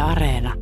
Areena.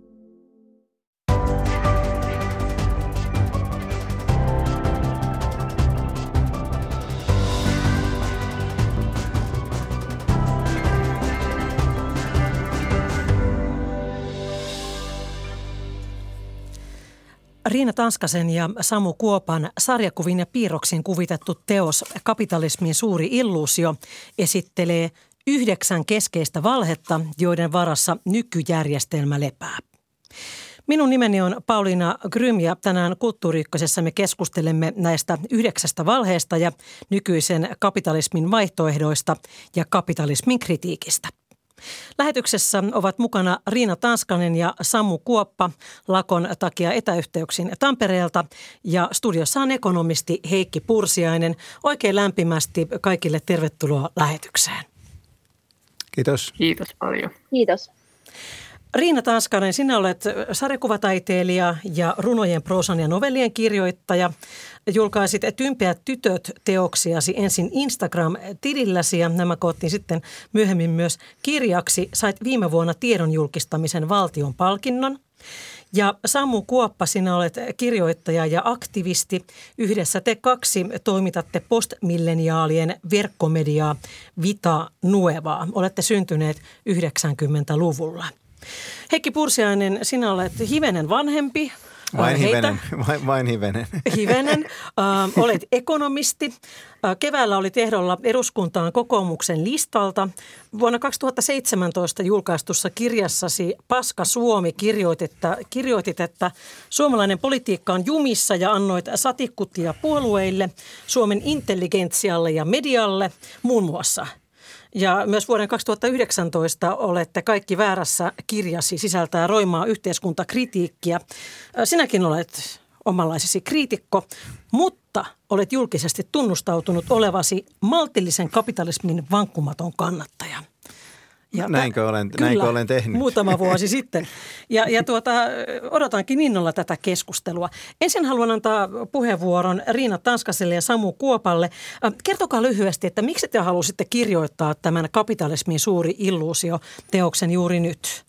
Riina Tanskasen ja Samu Kuopan sarjakuvin ja piirroksin kuvitettu teos Kapitalismin suuri illuusio esittelee 9 keskeistä valhetta, joiden varassa nykyjärjestelmä lepää. Minun nimeni on Pauliina Grym ja tänään Kulttuuri Ykkösessä me keskustelemme näistä 9 valheesta ja nykyisen kapitalismin vaihtoehdoista ja kapitalismin kritiikistä. Lähetyksessä ovat mukana Riina Tanskanen ja Samu Kuoppa lakon takia etäyhteyksin Tampereelta ja studiossa on ekonomisti Heikki Pursiainen. Oikein lämpimästi kaikille tervetuloa lähetykseen. Kiitos. Kiitos paljon. Kiitos. Riina Tanskanen, sinä olet sarjakuvataiteilija ja runojen, proosan ja novellien kirjoittaja. Julkaisit Tympeät tytöt -teoksiasi ensin Instagram-tililläsi ja nämä koottiin sitten myöhemmin myös kirjaksi. Sait viime vuonna tiedon julkistamisen valtion palkinnon. Ja Samu Kuoppa, sinä olet kirjoittaja ja aktivisti. Yhdessä te 2 toimitatte postmilleniaalien verkkomediaa Vita Nuevaa. Olette syntyneet 90-luvulla. Heikki Pursiainen, sinä olet hivenen vanhempi. Vain hivenen. Hivenen. Olet ekonomisti. Keväällä olit ehdolla eduskuntaan kokoomuksen listalta. Vuonna 2017 julkaistussa kirjassasi Paska Suomi kirjoitit, että suomalainen politiikka on jumissa ja annoit satikkutia puolueille, Suomen intelligentsialle ja medialle muun muassa. Ja myös vuoden 2019 olette kaikki väärässä -kirjasi sisältää roimaa yhteiskuntakritiikkiä. Sinäkin olet omanlaisesi kriitikko, mutta olet julkisesti tunnustautunut olevasi maltillisen kapitalismin vankkumaton kannattaja. Ja näinkö olen tehnyt? Muutama vuosi sitten. Ja odotankin innolla tätä keskustelua. Ensin haluan antaa puheenvuoron Riina Tanskaselle ja Samu Kuopalle. Kertokaa lyhyesti, että miksi te halusitte kirjoittaa tämän Kapitalismin suuri illuusio -teoksen juuri nyt?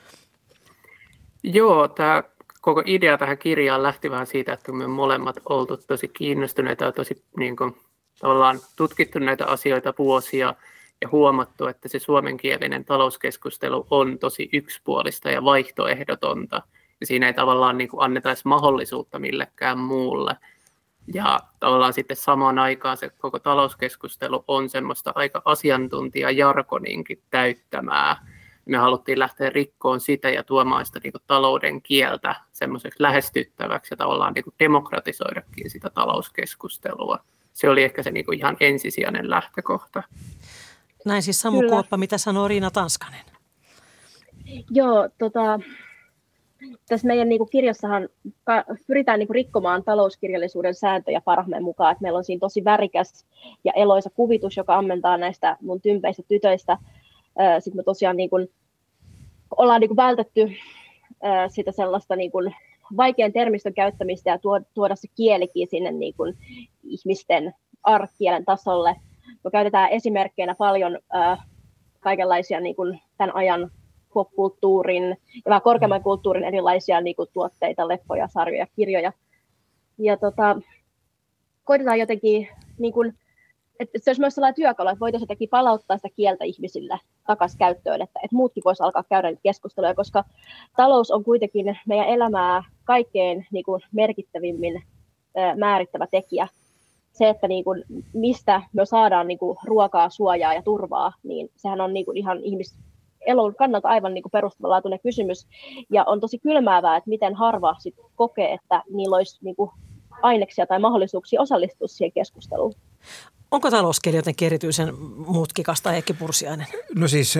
Joo, tämä koko idea tähän kirjaan lähti vähän siitä, että me molemmat oltu tosi kiinnostuneita ja tosi ollaan tutkittu näitä asioita vuosia ja huomattu, että se suomenkielinen talouskeskustelu on tosi yksipuolista ja vaihtoehdotonta. Ja siinä ei tavallaan anneta edes mahdollisuutta millekään muulle. Ja tavallaan sitten samaan aikaan se koko talouskeskustelu on semmoista aika asiantuntijajargoninkin täyttämää. Me haluttiin lähteä rikkoon sitä ja tuomaan sitä talouden kieltä semmoiseksi lähestyttäväksi ja tavallaan demokratisoidakin sitä talouskeskustelua. Se oli ehkä se ihan ensisijainen lähtökohta. Näin siis Samu Kuoppa, mitä sanoo Riina Tanskanen? Joo, tässä meidän kirjassahan pyritään rikkomaan talouskirjallisuuden sääntöjä parhaamme mukaan. Että meillä on siinä tosi värikäs ja eloisa kuvitus, joka ammentaa näistä mun tympeistä tytöistä. Sitten me tosiaan ollaan vältetty sitä sellaista vaikean termistön käyttämistä ja tuoda se kielikin sinne ihmisten arkikielen tasolle. Me käytetään esimerkkeinä paljon kaikenlaisia tämän ajan pop-kulttuurin ja vähän korkeamman kulttuurin erilaisia tuotteita, leppoja, sarjoja, kirjoja. Ja koitetaan jotenkin, että se olisi myös sellainen työkalu, että voitaisiin jotenkin palauttaa sitä kieltä ihmisille takaisin käyttöön, että muutkin voisivat alkaa käydä niitä keskusteluja, koska talous on kuitenkin meidän elämää kaikkein merkittävimmin määrittävä tekijä. Se, että mistä me saadaan ruokaa, suojaa ja turvaa, niin sehän on ihan ihmiselon kannalta aivan perustavanlaatuinen kysymys. Ja on tosi kylmäävää, että miten harva sit kokee, että niillä olisi aineksia tai mahdollisuuksia osallistua siihen keskusteluun. Onko talouskieli jotenkin erityisen mutkikasta, Heikki Pursiainen? No siis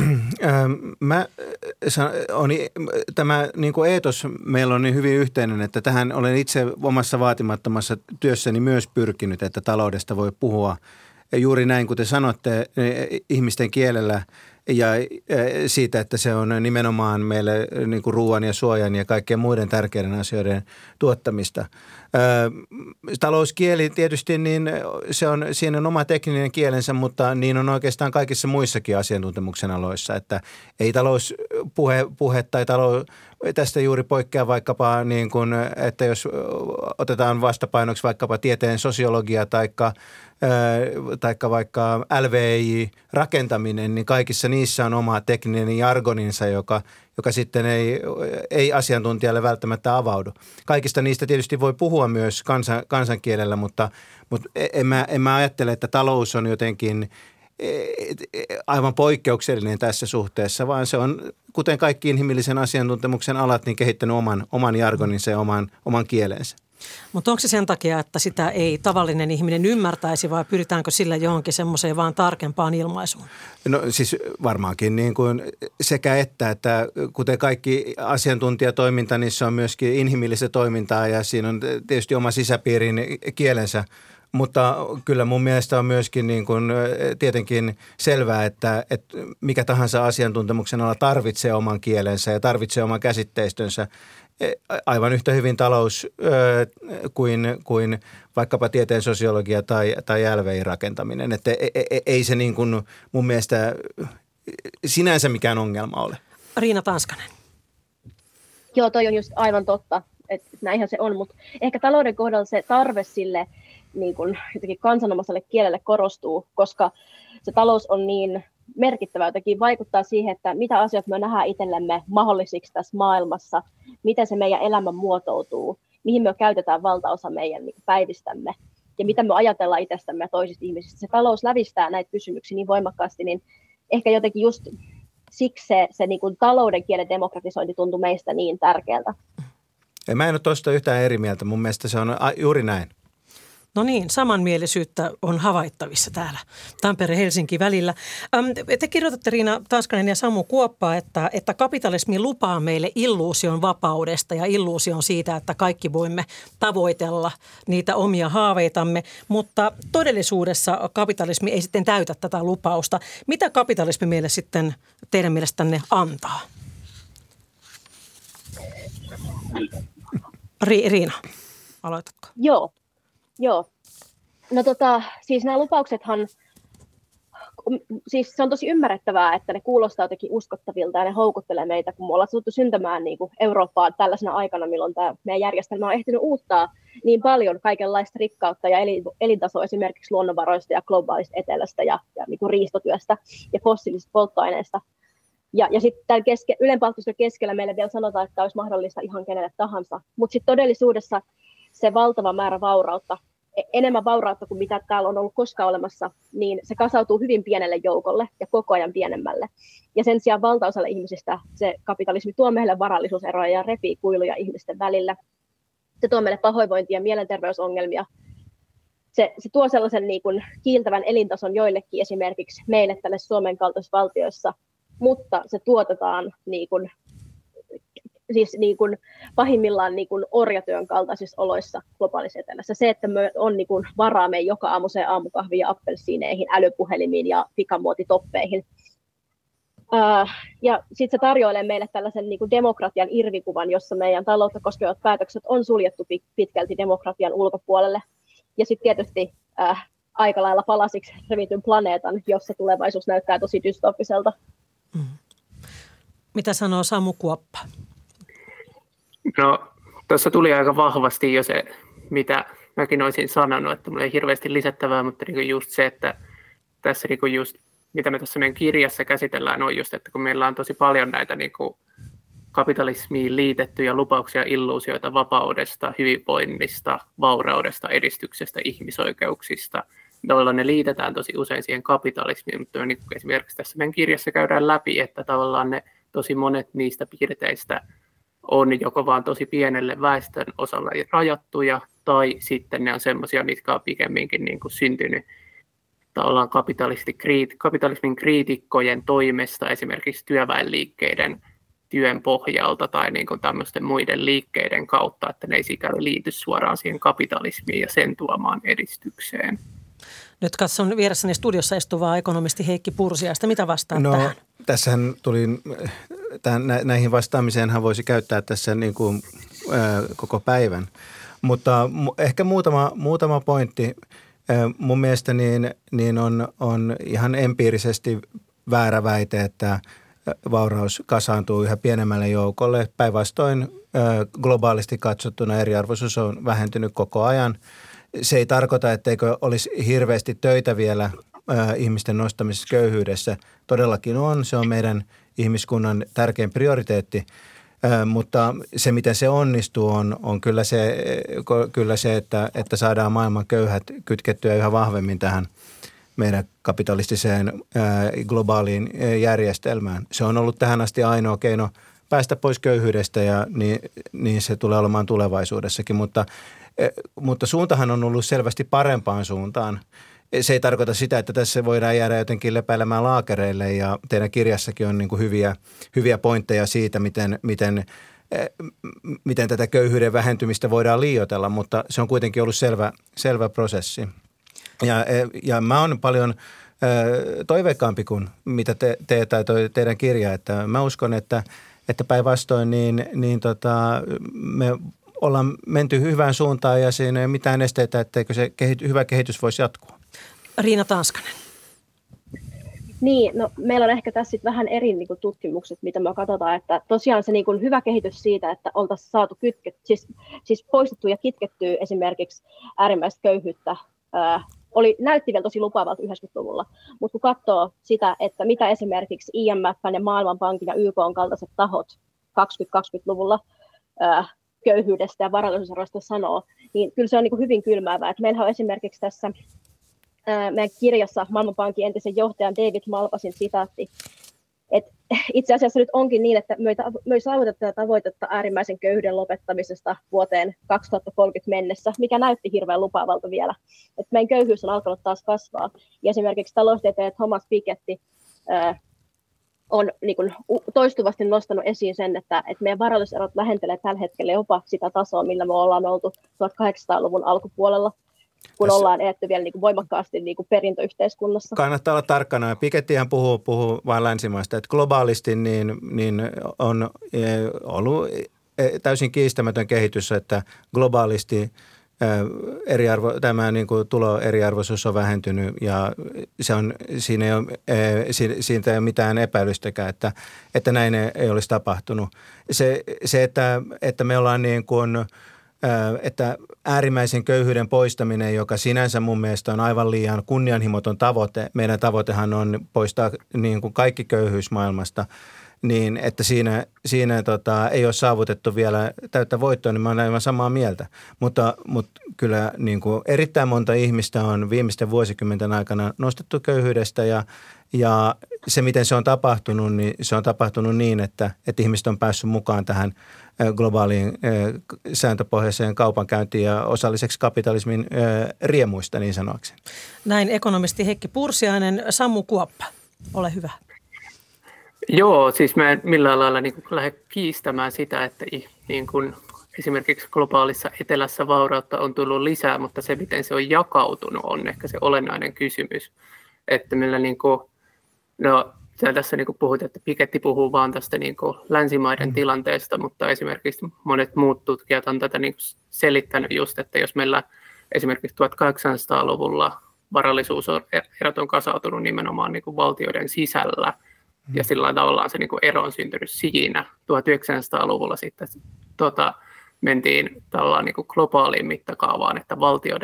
tämä eetos meillä on niin hyvin yhteinen, että tähän olen itse omassa vaatimattomassa työssäni myös pyrkinyt, että taloudesta voi puhua juuri näin, kuten sanotte, ihmisten kielellä ja siitä, että se on nimenomaan meille ruoan ja suojan ja kaikkien muiden tärkeiden asioiden tuottamista. Talouskieli tietysti, niin siinä on oma tekninen kielensä, mutta niin on oikeastaan kaikissa muissakin asiantuntemuksen aloissa, että ei puhe tai tästä juuri poikkeaa vaikkapa niin kuin, että jos otetaan vastapainoksi vaikkapa tieteen sosiologia taikka vaikka LVI-rakentaminen, niin kaikissa niissä on oma tekninen jargoninsa, joka sitten ei asiantuntijalle välttämättä avaudu. Kaikista niistä tietysti voi puhua myös kansankielellä, mutta en mä ajattele, että talous on jotenkin aivan poikkeuksellinen tässä suhteessa, vaan se on, kuten kaikki inhimillisen asiantuntemuksen alat, niin kehittänyt oman jargoninsa ja oman kielensä. Mutta onko se sen takia, että sitä ei tavallinen ihminen ymmärtäisi vai pyritäänkö sillä johonkin semmoiseen vaan tarkempaan ilmaisuun? No siis varmaankin niin kuin sekä että kuten kaikki asiantuntijatoiminta, niin se on myöskin inhimillistä toimintaa ja siinä on tietysti oma sisäpiirin kielensä. Mutta kyllä mun mielestä on myöskin niin kuin tietenkin selvää, että mikä tahansa asiantuntemuksen ala tarvitsee oman kielensä ja tarvitsee oman käsitteistönsä aivan yhtä hyvin talous kuin vaikkapa tieteen sosiologia tai LVI-rakentaminen. Että ei se niin kuin mun mielestä sinänsä mikään ongelma ole. Riina Tanskanen. Joo, toi on just aivan totta, että näinhän se on, mutta ehkä talouden kohdalla se tarve sille niin kuin jotenkin kansanomaiselle kielelle korostuu, koska se talous on niin merkittävä, jotenkin vaikuttaa siihen, että mitä asioita me nähdään itsellemme mahdollisiksi tässä maailmassa, miten se meidän elämä muotoutuu, mihin me käytetään valtaosa meidän niin päivistämme ja mitä me ajatellaan itsestämme ja toisista ihmisistä. Se talous lävistää näitä kysymyksiä niin voimakkaasti, niin ehkä jotenkin just siksi se niin kuin talouden kielen demokratisointi tuntuu meistä niin tärkeältä. Mä en ole tuosta yhtään eri mieltä. Mun mielestä se on juuri näin. No niin, samanmielisyyttä on havaittavissa täällä Tampere-Helsinki välillä. Te kirjoitatte Riina Tanskanen ja Samu Kuoppa, että kapitalismi lupaa meille illuusion vapaudesta ja illuusion siitä, että kaikki voimme tavoitella niitä omia haaveitamme, mutta todellisuudessa kapitalismi ei sitten täytä tätä lupausta. Mitä kapitalismi meille sitten teidän mielestänne antaa? Riina, aloitatko? Joo. No siis nämä lupauksethan, siis se on tosi ymmärrettävää, että ne kuulostaa jotenkin uskottavilta ja ne houkuttelee meitä, kun me ollaan tultu syntymään niin kuin Eurooppaan tällaisena aikana, milloin tämä meidän järjestelmä on ehtinyt uuttaa niin paljon kaikenlaista rikkautta ja elintasoa esimerkiksi luonnonvaroista ja globaalista etelästä ja niin kuin riistotyöstä ja fossiilisista polttoaineista. Ja sitten ylenpalttisella keskellä meille vielä sanotaan, että tämä olisi mahdollista ihan kenelle tahansa, mutta sitten todellisuudessa se valtava määrä vaurautta, enemmän vaurautta kuin mitä täällä on ollut koskaan olemassa, niin se kasautuu hyvin pienelle joukolle ja koko ajan pienemmälle. Ja sen sijaan valtaosalle ihmisistä se kapitalismi tuo meille varallisuuseroja ja repii kuiluja ihmisten välillä. Se tuo meille pahoinvointia ja mielenterveysongelmia. Se tuo sellaisen niin kuin kiiltävän elintason joillekin esimerkiksi meille tälle Suomen kaltaisissa valtioissa, mutta se tuotetaan siis niin kuin pahimmillaan niin kuin orjatyön kaltaisissa oloissa globaalissa etelässä. Se, että me on niin kuin varaamme joka aamuseen aamukahviin ja appelsiineihin, älypuhelimiin ja pikamuotitoppeihin. Ja sitten se tarjoilee meille tällaisen niin kuin demokratian irvikuvan, jossa meidän taloutta koskevat päätökset on suljettu pitkälti demokratian ulkopuolelle. Ja sitten tietysti aika lailla palasiksi revityn planeetan, jossa tulevaisuus näyttää tosi dystooppiselta. Mitä sanoo Samu Kuoppa? No, tuossa tuli aika vahvasti jo se, mitä mäkin olisin sanonut, että mulla ei hirveästi lisättävää, mutta niin just se, että tässä niin just, mitä me tässä meidän kirjassa käsitellään, on just, että kun meillä on tosi paljon näitä niin kapitalismiin liitettyjä lupauksia, illuusioita vapaudesta, hyvinvoinnista, vauraudesta, edistyksestä, ihmisoikeuksista, joilla ne liitetään tosi usein siihen kapitalismiin, mutta niin esimerkiksi tässä meidän kirjassa käydään läpi, että tavallaan ne tosi monet niistä piirteistä on joko vaan tosi pienelle väestön osalle rajattuja, tai sitten ne on semmoisia, mitkä on pikemminkin niin kuin syntynyt tavallaan kapitalismin kriitikkojen toimesta, esimerkiksi työväenliikkeiden työn pohjalta tai niin kuin tämmöisten muiden liikkeiden kautta, että ne ei sikäli liity suoraan siihen kapitalismiin ja sen tuomaan edistykseen. Nyt katson vieressäni studiossa istuvaa ekonomisti Heikki Pursiaista. Mitä vastaat tähän? Tässähän tuli, näihin vastaamiseenhan voisi käyttää tässä niin kuin, koko päivän. Mutta ehkä muutama pointti. Mun mielestä niin on ihan empiirisesti väärä väite, että vauraus kasaantuu yhä pienemmälle joukolle. Päinvastoin globaalisti katsottuna eriarvoisuus on vähentynyt koko ajan. Se ei tarkoita, etteikö olisi hirveästi töitä vielä ihmisten nostamisessa köyhyydessä. Todellakin on. Se on meidän ihmiskunnan tärkein prioriteetti. Mutta se, miten se onnistuu, on kyllä se että saadaan maailman köyhät kytkettyä yhä vahvemmin tähän meidän kapitalistiseen globaaliin järjestelmään. Se on ollut tähän asti ainoa keino päästä pois köyhyydestä ja niin se tulee olemaan tulevaisuudessakin. Mutta suuntahan on ollut selvästi parempaan suuntaan. Se ei tarkoita sitä, että tässä voidaan jäädä jotenkin lepäilemään laakereille ja teidän kirjassakin on niin kuin hyviä pointteja siitä, miten tätä köyhyyden vähentymistä voidaan liioitella, mutta se on kuitenkin ollut selvä prosessi. Ja mä oon paljon toiveikkaampi kuin mitä te tai teidän kirja, että mä uskon, että päinvastoin me ollaan menty hyvään suuntaan ja siinä ei ole mitään esteitä, etteikö se hyvä kehitys voisi jatkua. Riina Tanskanen. Niin, no meillä on ehkä tässä vähän eri niin kuin, tutkimukset, mitä me katsotaan, että tosiaan se niin kuin, hyvä kehitys siitä, että oltaisiin saatu siis poistettu ja kitkettyä esimerkiksi äärimmäistä köyhyyttä, näytti vielä tosi lupaavalta 90-luvulla, mutta kun katsoo sitä, että mitä esimerkiksi IMF ja Maailmanpankin ja YK:n kaltaiset tahot 2020-luvulla köyhyydestä ja varallisuuserosta sanoo, niin kyllä se on niin kuin hyvin kylmäävää. Että meillähän on esimerkiksi tässä meidän kirjassa Maailmanpankin entisen johtajan David Malpasin sitaatti, että itse asiassa nyt onkin niin, että me ei saavuteta tätä tavoitetta äärimmäisen köyhyyden lopettamisesta vuoteen 2030 mennessä, mikä näytti hirveän lupaavalta vielä. Että meidän köyhyys on alkanut taas kasvaa. Ja esimerkiksi taloustieteilijä Thomas Piketty on niin kuin toistuvasti nostanut esiin sen, että meidän varallisuuserot lähentelee tällä hetkellä jopa sitä tasoa, millä me ollaan oltu 1800-luvun alkupuolella, kun ollaan eletty vielä niin kuin voimakkaasti niin kuin perintöyhteiskunnassa. Kannattaa olla tarkkana. Pikettihän puhuu vain länsimaista, että globaalisti niin on ollut täysin kiistämätön kehitys, että globaalisti tämä niin kuin tuloeriarvoisuus on vähentynyt ja siinä ei ole mitään epäilystäkään, että näin ei olisi tapahtunut. Se että me ollaan niin kuin että äärimmäisen köyhyyden poistaminen, joka sinänsä mun mielestä on aivan liian kunnianhimoton tavoite. Meidän tavoitehan on poistaa niin kuin kaikki köyhyys maailmasta, niin että siinä ei ole saavutettu vielä täyttä voittoa, niin mä olen aivan samaa mieltä. Mutta kyllä niin kuin erittäin monta ihmistä on viimeisten vuosikymmenten aikana nostettu köyhyydestä ja se, miten se on tapahtunut, niin se on tapahtunut niin, että ihmiset on päässyt mukaan tähän globaaliin sääntöpohjaiseen kaupankäyntiin ja osalliseksi kapitalismin riemuista niin sanoakseni. Näin ekonomisti Heikki Pursiainen. Sammu Kuoppa, ole hyvä. Joo, siis mä en millään lailla niin kuin lähde kiistämään sitä, että niin kuin esimerkiksi globaalissa etelässä vaurautta on tullut lisää, mutta se, miten se on jakautunut, on ehkä se olennainen kysymys. Että meillä niin kuin, tässä niin kuin puhut, että Piketty puhuu vaan tästä niin kuin länsimaiden tilanteesta, mutta esimerkiksi monet muut tutkijat on tätä niin kuin selittänyt just, että jos meillä esimerkiksi 1800-luvulla varallisuuserot on kasautunut nimenomaan niin kuin valtioiden sisällä, ja sillä tavallaan se niin kuin ero on syntynyt siinä. 1900-luvulla sitten mentiin tällainen niin kuin globaaliin mittakaavaan, että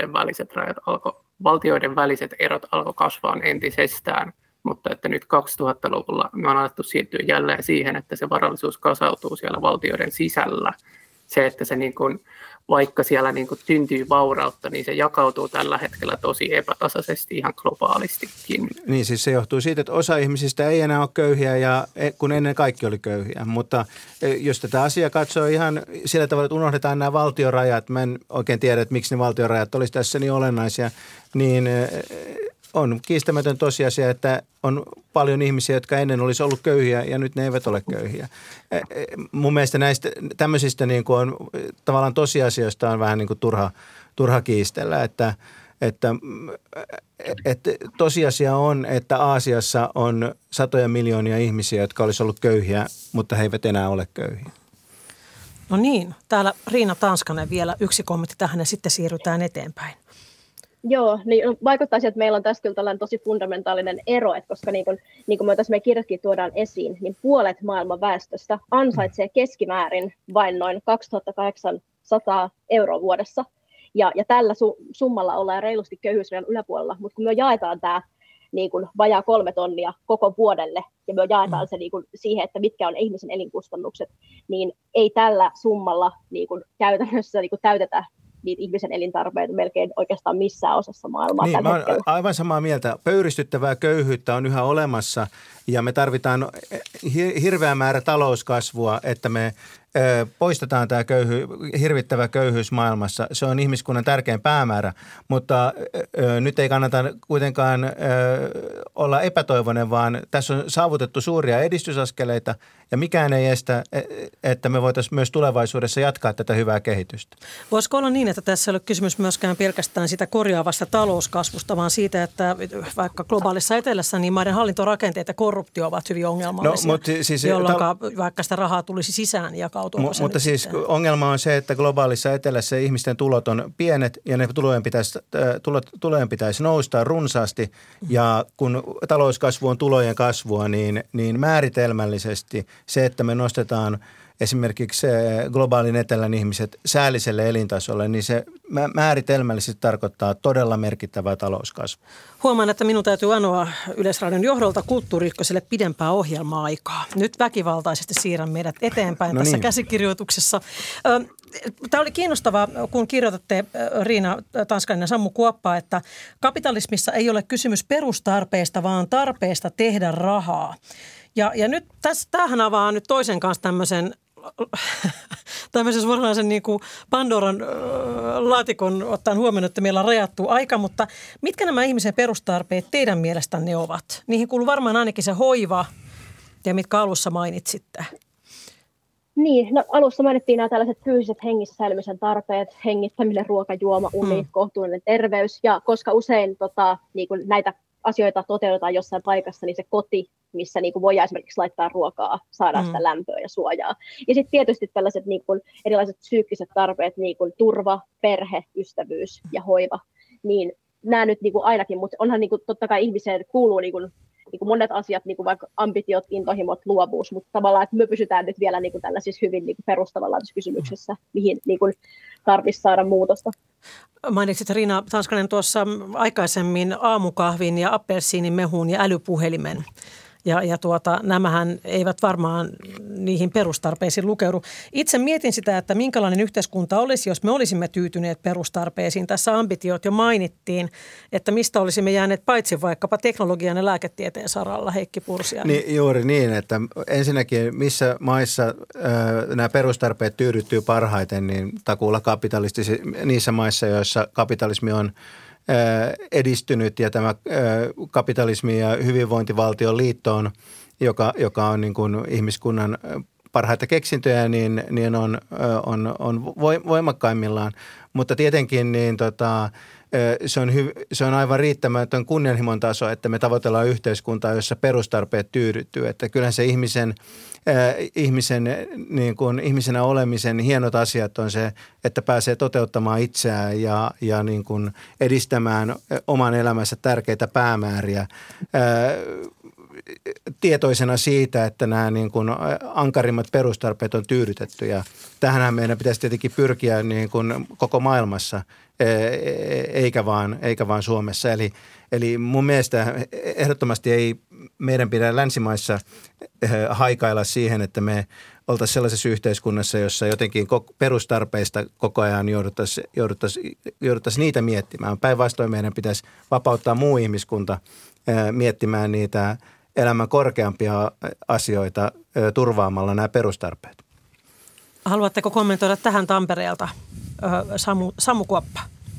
valtioiden väliset erot alkoi kasvaa entisestään, mutta että nyt 2000-luvulla me on alettu siirtyä jälleen siihen, että se varallisuus kasautuu siellä valtioiden sisällä. Se, että se niin kuin, vaikka siellä niin kuin tyntyy vaurautta, niin se jakautuu tällä hetkellä tosi epätasaisesti ihan globaalistikin. Niin, siis se johtuu siitä, että osa ihmisistä ei enää ole köyhiä, kun ennen kaikki oli köyhiä. Mutta jos tätä asiaa katsoo ihan sillä tavalla, että unohdetaan nämä valtiorajat, mä en oikein tiedä, että miksi ne valtiorajat olisi tässä niin olennaisia, niin on kiistämätön tosiasia, että on paljon ihmisiä, jotka ennen olisi ollut köyhiä ja nyt ne eivät ole köyhiä. Mun mielestä näistä tämmöisistä niin kuin on tavallaan tosiasioista on vähän niin kuin turha kiistellä, että tosiasia on, että Aasiassa on satoja miljoonia ihmisiä, jotka olisi ollut köyhiä, mutta he eivät enää ole köyhiä. No niin, täällä Riina Tanskanen vielä yksi kommentti tähän ja sitten siirrytään eteenpäin. Joo, niin vaikuttaa siihen, että meillä on tässä kyllä tällainen tosi fundamentaalinen ero, että koska niin kuin me tässä meidän kirjassakin tuodaan esiin, niin puolet maailman väestöstä ansaitsee keskimäärin vain noin 2800 euroa vuodessa. Ja tällä summalla ollaan reilusti köyhyysrajan yläpuolella, mutta kun me jaetaan tämä niin kuin vajaa 3 tonnia koko vuodelle, ja me jaetaan se niin kuin siihen, että mitkä on ihmisen elinkustannukset, niin ei tällä summalla niin kuin käytännössä niin kuin täytetä niitä ihmisen elintarpeita melkein oikeastaan missään osassa maailmaa. Niin, mä olen aivan samaa mieltä. Pöyristyttävää köyhyyttä on yhä olemassa ja me tarvitaan hirveä määrä talouskasvua, että me poistetaan tämä hirvittävä köyhyys maailmassa. Se on ihmiskunnan tärkein päämäärä, mutta nyt ei kannata kuitenkaan olla epätoivoinen, vaan tässä on saavutettu suuria edistysaskeleita ja mikään ei estä, että me voitaisiin myös tulevaisuudessa jatkaa tätä hyvää kehitystä. Voisiko olla niin, että tässä ei ole kysymys myöskään pelkästään sitä korjaavasta talouskasvusta, vaan siitä, että vaikka globaalissa etelässä niin maiden hallintorakenteet ja korruptio ovat hyvin ongelmallisia, jolloin vaikka sitä rahaa tulisi sisään ja mutta siis ongelma on se, että globaalissa etelässä ihmisten tulot on pienet ja ne tulojen pitäisi nousta runsaasti. Ja kun talouskasvu on tulojen kasvua, niin määritelmällisesti se, että me nostetaan esimerkiksi globaalin etelän ihmiset säälliselle elintasolle, niin se määritelmällisesti tarkoittaa todella merkittävää talouskasvua. Huomaan, että minun täytyy anoa Yleisradion johdolta Kulttuuri Ykköselle pidempää ohjelma-aikaa. Nyt väkivaltaisesti siirrän meidät eteenpäin tässä käsikirjoituksessa. Tämä oli kiinnostavaa, kun kirjoitatte Riina Tanskanen ja Sammu Kuoppa, että kapitalismissa ei ole kysymys perustarpeista, vaan tarpeesta tehdä rahaa. Ja nyt tämähän avaa nyt toisen kanssa tämmöisen suoranaisen niin kuin Pandoran laatikon ottaen huomioon, että meillä on rajattu aika, mutta mitkä nämä ihmisen perustarpeet teidän mielestänne ovat? Niihin kuuluu varmaan ainakin se hoiva ja mitkä alussa mainitsitte. Niin, no alussa mainittiin nämä tällaiset fyysiset hengissä säilymisen tarpeet, hengittäminen, ruoka, juoma, uni, kohtuullinen terveys ja koska usein niin kuin näitä asioita toteutetaan jossain paikassa, niin se koti, missä niin kuin voidaan esimerkiksi laittaa ruokaa, saadaan sitä lämpöä ja suojaa. Ja sitten tietysti tällaiset niin kuin erilaiset psyykkiset tarpeet, niin kuin turva, perhe, ystävyys ja hoiva, niin nämä nyt niin kuin ainakin, mutta onhan niin kuin, totta kai ihmiseen kuuluu niin kuin monet asiat, niin kuin vaikka ambitiot, intohimot, luovuus, mutta tavallaan, että me pysytään nyt vielä niin kuin tällaisissa hyvin niin kuin perustavanlaatuisissa kysymyksissä, mihin niin kuin tarvitsisi saada muutosta. Mainitsit Riina Tanskanen tuossa aikaisemmin aamukahvin ja appelsiinimehun ja älypuhelimen. Ja nämähän eivät varmaan niihin perustarpeisiin lukeudu. Itse mietin sitä, että minkälainen yhteiskunta olisi, jos me olisimme tyytyneet perustarpeisiin. Tässä ambitiot jo mainittiin, että mistä olisimme jääneet paitsi vaikkapa teknologian ja lääketieteen saralla, Heikki Pursiainen. Niin, juuri niin, että ensinnäkin missä maissa nämä perustarpeet tyydyttyy parhaiten, niin takuulla niissä maissa, joissa kapitalismi on edistynyt ja tämä kapitalismi ja hyvinvointivaltion liitto, joka on niin kuin ihmiskunnan parhaita keksintöjä, niin on voimakkaimmillaan. Mutta tietenkin niin se on aivan riittämätön kunnianhimon taso, että me tavoitellaan yhteiskuntaa, jossa perustarpeet tyydyttyy. Että kyllähän se ihmisen niin kuin ihmisenä olemisen hienot asiat on se, että pääsee toteuttamaan itseään ja niin kuin edistämään oman elämänsä tärkeitä päämääriä tietoisena siitä, että nämä niin kuin ankarimmat perustarpeet on tyydytetty. Ja tähänhän meidän pitäisi tietenkin pyrkiä niin kuin koko maailmassa, eikä vaan Suomessa. Eli mun mielestä ehdottomasti ei meidän pidä länsimaissa haikailla siihen, että me oltaisiin sellaisessa yhteiskunnassa, jossa jotenkin perustarpeista koko ajan jouduttaisiin niitä miettimään. Päinvastoin meidän pitäisi vapauttaa muu ihmiskunta miettimään niitä elämän korkeampia asioita turvaamalla nämä perustarpeet. Haluatteko kommentoida tähän Tampereelta, Sammu Kuoppa?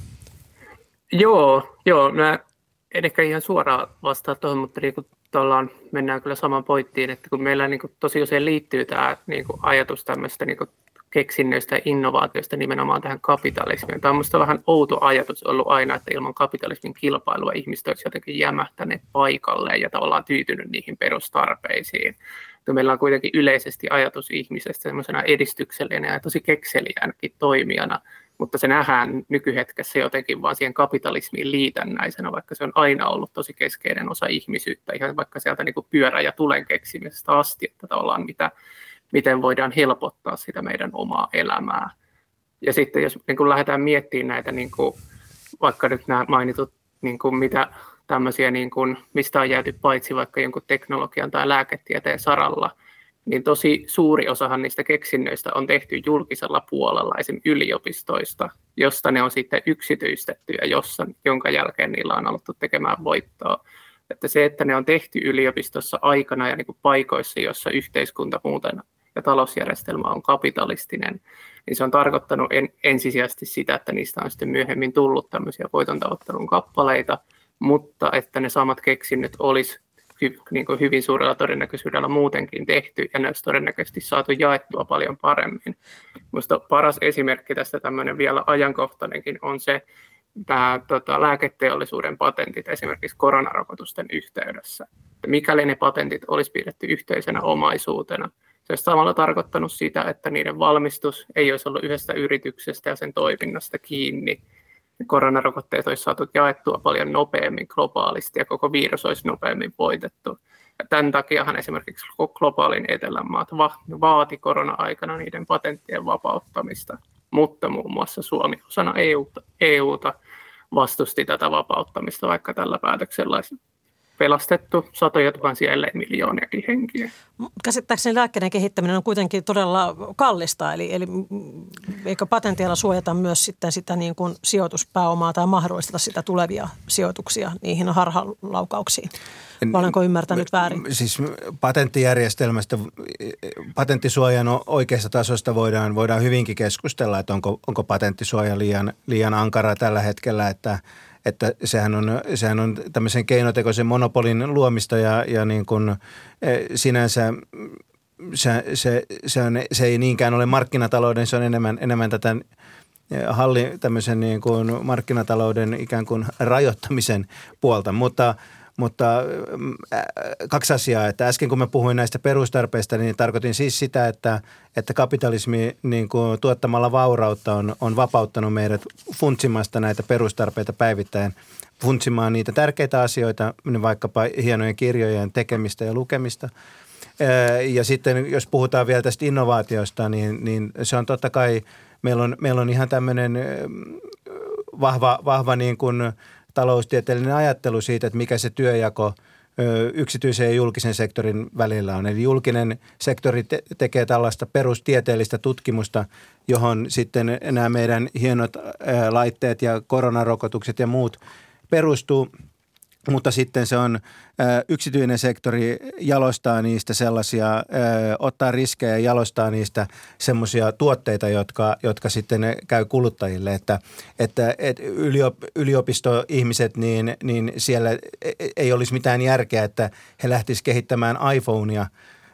Joo, mä en ehkä ihan suoraan vastaa tuohon, mutta niin kuin mennään kyllä samaan pointtiin, että kun meillä niin kuin tosi usein liittyy tämä niin kuin ajatus tämmöistä niin kuin keksinnöistä ja innovaatioista nimenomaan tähän kapitalismiin. Tämä on minusta vähän outo ajatus ollut aina, että ilman kapitalismin kilpailua ihmiset olisi jotenkin jämähtäneet paikalleen ja tavallaan tyytynyt niihin perustarpeisiin. Meillä on kuitenkin yleisesti ajatus ihmisestä semmoisena edistyksellinen ja tosi kekseliäänkin toimijana, mutta se nähdään nykyhetkessä jotenkin vaan siihen kapitalismiin liitännäisenä, vaikka se on aina ollut tosi keskeinen osa ihmisyyttä, ihan vaikka sieltä niin kuin pyörän ja tulen keksimisestä asti, että tavallaan miten voidaan helpottaa sitä meidän omaa elämää. Ja sitten jos niin kuin lähdetään miettimään näitä, niin kuin, vaikka nyt nämä mainitut, niin kuin mitä tämmöisiä, niin kuin, mistä on jääty paitsi vaikka jonkun teknologian tai lääketieteen saralla, niin tosi suuri osahan niistä keksinnöistä on tehty julkisella puolella, esimerkiksi yliopistoista, josta ne on sitten yksityistetty ja jonka jälkeen niillä on alettu tekemään voittoa. Että se, että ne on tehty yliopistossa aikana ja niin kuin paikoissa, jossa yhteiskunta muuten ja talousjärjestelmä on kapitalistinen, niin se on tarkoittanut ensisijaisesti sitä, että niistä on sitten myöhemmin tullut tämmöisiä voitontavoittelun kappaleita, mutta että ne samat keksinnöt olisi niin kuin hyvin suurella todennäköisyydellä muutenkin tehty, ja ne olisi todennäköisesti saatu jaettua paljon paremmin. Minusta paras esimerkki tästä tämmöinen vielä ajankohtainenkin on se, tämä lääketeollisuuden patentit esimerkiksi koronarokotusten yhteydessä. Mikäli ne patentit olisi pidetty yhteisenä omaisuutena, se olisi samalla tarkoittanut sitä, että niiden valmistus ei olisi ollut yhdestä yrityksestä ja sen toiminnasta kiinni. Koronarokotteet olisi saatu jaettua paljon nopeammin globaalisti ja koko virus olisi nopeammin voitettu. Ja tämän takiahan esimerkiksi globaalin etelän maat vaati korona-aikana niiden patenttien vapauttamista, mutta muun muassa Suomi osana EUta vastusti tätä vapauttamista, vaikka tällä päätöksellä olisi pelastettu satoja tuhansia, ellei miljooniakin henkiä. Käsittääkseni lääkkeiden kehittäminen on kuitenkin todella kallista, eli eikö patentilla suojata myös sitten sitä niin kuin sijoituspääomaa tai mahdollisteta sitä tulevia sijoituksia niihin harhalaukauksiin? Olenko ymmärtänyt väärin? Siis patenttijärjestelmästä, patenttisuojan oikeasta tasosta voidaan hyvinkin keskustella, että onko patenttisuoja liian ankara tällä hetkellä, että sehän on tämmöisen keinotekoisen monopolin luomista ja niin kuin sinänsä se ei niinkään ole markkinatalouden, se on enemmän tätä tämmöisen niin kuin markkinatalouden ikään kuin rajoittamisen puolta, mutta kaksi asiaa, että äsken kun mä puhuin näistä perustarpeista, niin tarkoitin siis sitä, että kapitalismi niin kuin tuottamalla vaurautta on vapauttanut meidät funtsimasta näitä perustarpeita päivittäin, funtsimaan niitä tärkeitä asioita, vaikkapa hienojen kirjojen tekemistä ja lukemista. Ja sitten jos puhutaan vielä tästä innovaatiosta, niin se on totta kai, meillä on ihan tämmöinen vahva niin kuin taloustieteellinen ajattelu siitä, että mikä se työnjako yksityisen ja julkisen sektorin välillä on. Eli julkinen sektori tekee tällaista perustieteellistä tutkimusta, johon sitten nämä meidän hienot laitteet ja koronarokotukset ja muut perustuu. Mutta sitten se on yksityinen sektori jalostaa niistä sellaisia, ottaa riskejä ja jalostaa niistä semmoisia tuotteita, jotka sitten käy kuluttajille. Että yliopistoihmiset, niin siellä ei olisi mitään järkeä, että he lähtisivät kehittämään iPhonea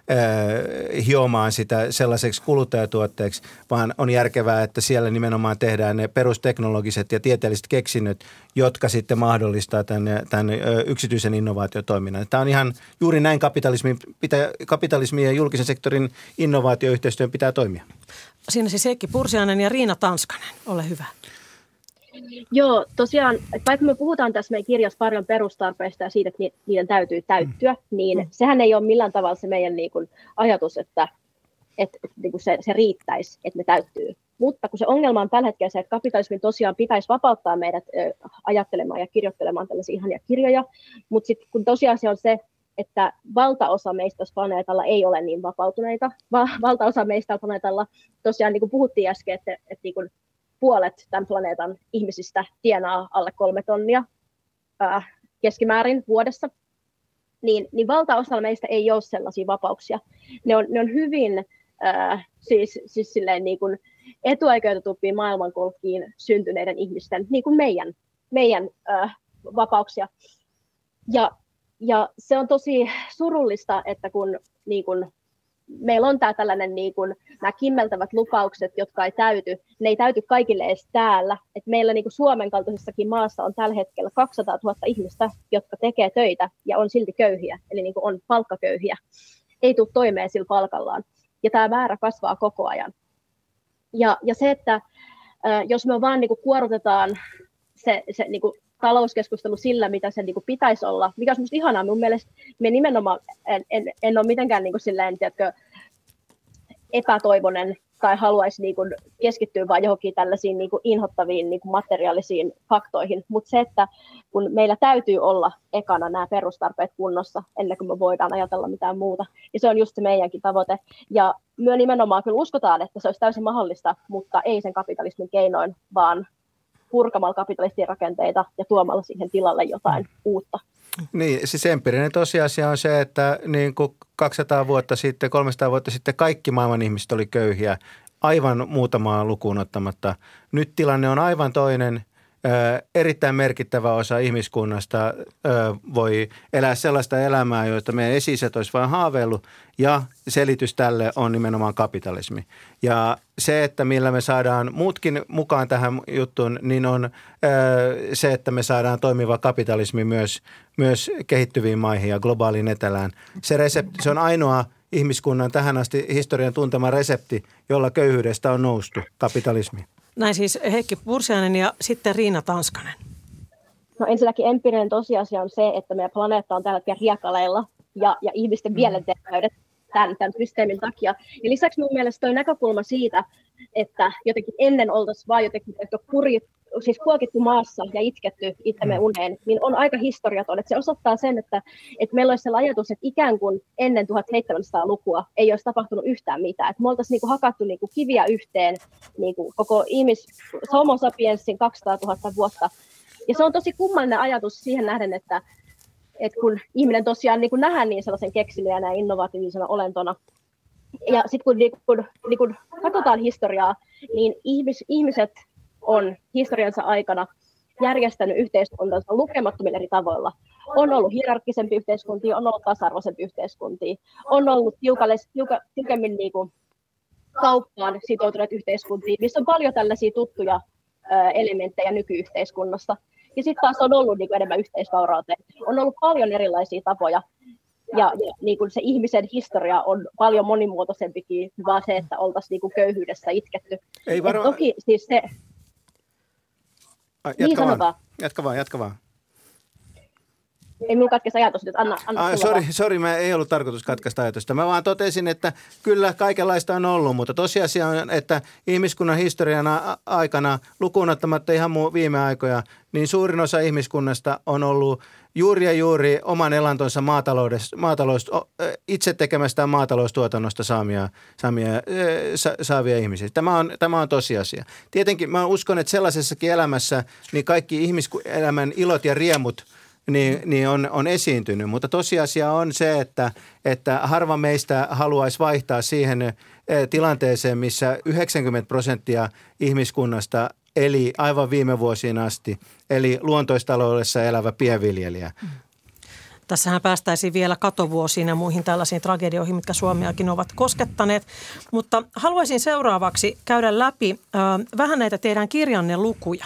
hiomaan sitä sellaiseksi kuluttajatuotteeksi, vaan on järkevää, että siellä nimenomaan tehdään ne perusteknologiset ja tieteelliset keksinnöt, jotka sitten mahdollistaa tämän yksityisen innovaatiotoiminnan. Tämä on ihan juuri näin kapitalismin ja julkisen sektorin innovaatioyhteistyön pitää toimia. Siinä siis Heikki Pursiainen ja Riina Tanskanen, ole hyvä. Joo, tosiaan, vaikka me puhutaan tässä meidän kirjassa paljon perustarpeista ja siitä, että niiden täytyy täyttyä, niin sehän ei ole millään tavalla se meidän niin kuin ajatus, että niin kuin se riittäisi, että ne täyttyy. Mutta kun se ongelma on tällä hetkellä se, että kapitalismin tosiaan pitäisi vapauttaa meidät ajattelemaan ja kirjoittelemaan tällaisia ihania kirjoja, mutta sitten kun tosiasia on se, että valtaosa meistä tässä planeetalla ei ole niin vapautuneita, valtaosa meistä planeetalla tosiaan, niin kuin puhuttiin äsken, että niin kuin puolet tämän planeetan ihmisistä tienaa alle 3 tonnia keskimäärin vuodessa, niin valtaosalla meistä ei ole sellaisia vapauksia. Ne on hyvin siis silleen niin kuin etuoikeutetuppiin maailmankolkkiin syntyneiden ihmisten, niin kuin meidän vapauksia. Ja se on tosi surullista, että kun niin kuin meillä on tällainen niin kuin, nämä kimmeltävät lupaukset, jotka ei täyty, ne ei täyty kaikille edes täällä. Et meillä niin kuin Suomen kaltaisessakin maassa on tällä hetkellä 200 000 ihmistä, jotka tekee töitä ja on silti köyhiä, eli niin kuin on palkkaköyhiä. Ei tule toimeen sillä palkallaan. Ja tämä määrä kasvaa koko ajan. Ja se, että jos me vaan niin kuin kuorrutetaan se niin kuin talouskeskustelu sillä, mitä se niin kuin pitäisi olla, mikä on musta ihanaa. Mun mielestä me nimenomaan, en ole mitenkään niin kuin silleen, tiedätkö, epätoivoinen tai haluaisi niin kuin keskittyä vain johonkin tällaisiin niin kuin inhottaviin niin kuin materiaalisiin faktoihin, mutta se, että kun meillä täytyy olla ekana nämä perustarpeet kunnossa ennen kuin me voidaan ajatella mitään muuta, ja se on just se meidänkin tavoite. Ja me nimenomaan kyllä uskotaan, että se olisi täysin mahdollista, mutta ei sen kapitalismin keinoin, vaan purkamalla kapitalistien rakenteita ja tuomalla siihen tilalle jotain uutta. Niin, siis empiirinen tosiasia on se, että niin kuin 200 vuotta sitten, 300 vuotta sitten kaikki maailman ihmiset oli köyhiä, aivan muutamaa lukuun ottamatta. Nyt tilanne on aivan toinen. Erittäin merkittävä osa ihmiskunnasta voi elää sellaista elämää, joita meidän esi-isät olisi vain haaveillut, ja selitys tälle on nimenomaan kapitalismi. Ja se, että millä me saadaan muutkin mukaan tähän juttuun, niin on se, että me saadaan toimiva kapitalismi myös kehittyviin maihin ja globaaliin etelään. Se on ainoa ihmiskunnan tähän asti historian tuntema resepti, jolla köyhyydestä on noustu, kapitalismi. Näin siis Heikki Pursiainen ja sitten Riina Tanskanen. No ensinnäkin empiirinen tosiasia on se, että meidän planeetta on tällä hetkellä riekaleilla ja ihmisten mielenterveydet tämän systeemin takia. Ja lisäksi mun mielestä toi näkökulma siitä, että jotenkin ennen oltaisiin vaan jotenkin kuokittu maassa ja itketty itsemme uneen, niin on aika historiaton. Että se osoittaa sen, että meillä olisi sellainen ajatus, että ikään kuin ennen 1700-lukua ei olisi tapahtunut yhtään mitään. Että me oltaisiin niinku hakattu niinku kiviä yhteen niinku koko Homo sapiensin 200 000 vuotta. Ja se on tosi kummallinen ajatus siihen nähden, että kun ihminen tosiaan niin nähdään niin sellaisen keksineenä ja innovatiivisena olentona. Ja sitten kun katsotaan historiaa, niin ihmiset on historiansa aikana järjestänyt yhteiskuntansa lukemattomilla eri tavoilla. On ollut hierarkkisempi yhteiskuntia, on ollut tasa-arvoisempi yhteiskuntia, on ollut tiukemmin niin kuin kauppaan sitoutuneet yhteiskuntia, missä on paljon tällaisia tuttuja elementtejä nykyyhteiskunnassa. Ja sitten taas on ollut niin kuin enemmän yhteisvaurauteen. On ollut paljon erilaisia tapoja. Ja niin kuin se ihmisen historia on paljon monimuotoisempikin, vaan se, että oltaisiin niin kuin köyhyydessä itketty. Toki siis se... Jatka vaan. Ei minulla katkaisi ajatus nyt, anna Sori, mä ei ollut tarkoitus katkaista ajatusta. Mä vaan totesin, että kyllä kaikenlaista on ollut, mutta tosiasia on, että ihmiskunnan historian aikana, lukuun ottamatta ihan viime aikoja, niin suurin osa ihmiskunnasta on ollut juuri oman elantonsa itse tekemästään maataloustuotannosta saavia ihmisiä. Tämä on tosiasia. Tietenkin mä uskon, että sellaisessakin elämässä niin kaikki ihmiselämän ilot ja riemut niin on esiintynyt, mutta tosiasia on se, että harva meistä haluaisi vaihtaa siihen tilanteeseen, missä 90% ihmiskunnasta eli aivan viime vuosiin asti, eli luontoistaloudessa elävä pienviljelijä. Tässähän päästäisiin vielä katovuosiin ja muihin tällaisiin tragedioihin, mitkä Suomeakin ovat koskettaneet. Mutta haluaisin seuraavaksi käydä läpi vähän näitä teidän kirjanne lukuja.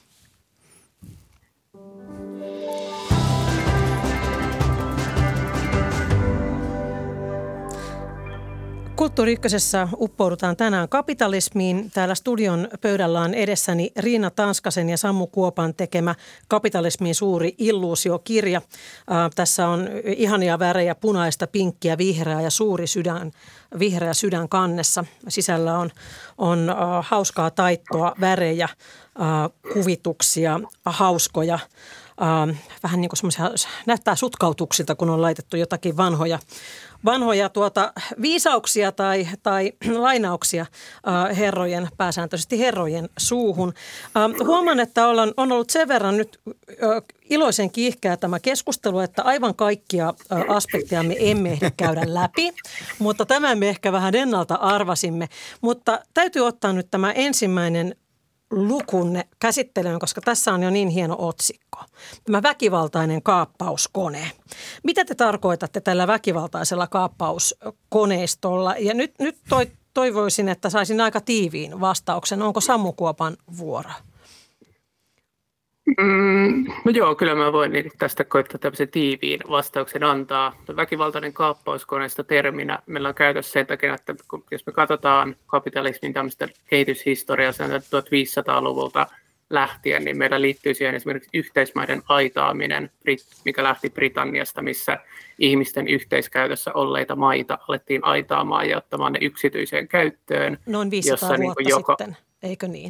Kulttuuri Ykkösessä uppoudutaan tänään kapitalismiin. Täällä studion pöydällä on edessäni Riina Tanskasen ja Sammu Kuopan tekemä Kapitalismin suuri illuusio-kirja. Tässä on ihania värejä, punaista, pinkkiä, vihreää ja suuri vihreä sydän kannessa. Sisällä on hauskaa taittoa, värejä, kuvituksia, hauskoja. Vähän niin kuin semmoisia, näyttää sutkautuksilta, kun on laitettu jotakin vanhoja viisauksia tai lainauksia pääsääntöisesti herrojen suuhun. Huomaan, että on ollut sen verran nyt iloisen kiihkeä tämä keskustelu, että aivan kaikkia aspekteja me emme ehdi käydä läpi, mutta tämän me ehkä vähän ennalta arvasimme. Mutta täytyy ottaa nyt tämä ensimmäinen lukunne käsittelyyn, koska tässä on jo niin hieno otsikko. Tämä väkivaltainen kaappauskone. Mitä te tarkoitatte tällä väkivaltaisella kaappauskoneistolla? Ja nyt toivoisin, että saisin aika tiiviin vastauksen. Onko Sammu Kuopan vuoro? No joo, kyllä mä voin tästä koittaa tämmöisen tiiviin vastauksen antaa. Väkivaltainen kaappauskoneisto terminä meillä on käytössä sen takia, että jos me katsotaan kapitalismin tämmöistä kehityshistoriaa 1500-luvulta lähtien, niin meillä liittyy siihen esimerkiksi yhteismaiden aitaaminen, mikä lähti Britanniasta, missä ihmisten yhteiskäytössä olleita maita alettiin aitaamaan ja ottamaan ne yksityiseen käyttöön. Noin 500 vuotta sitten, eikö niin?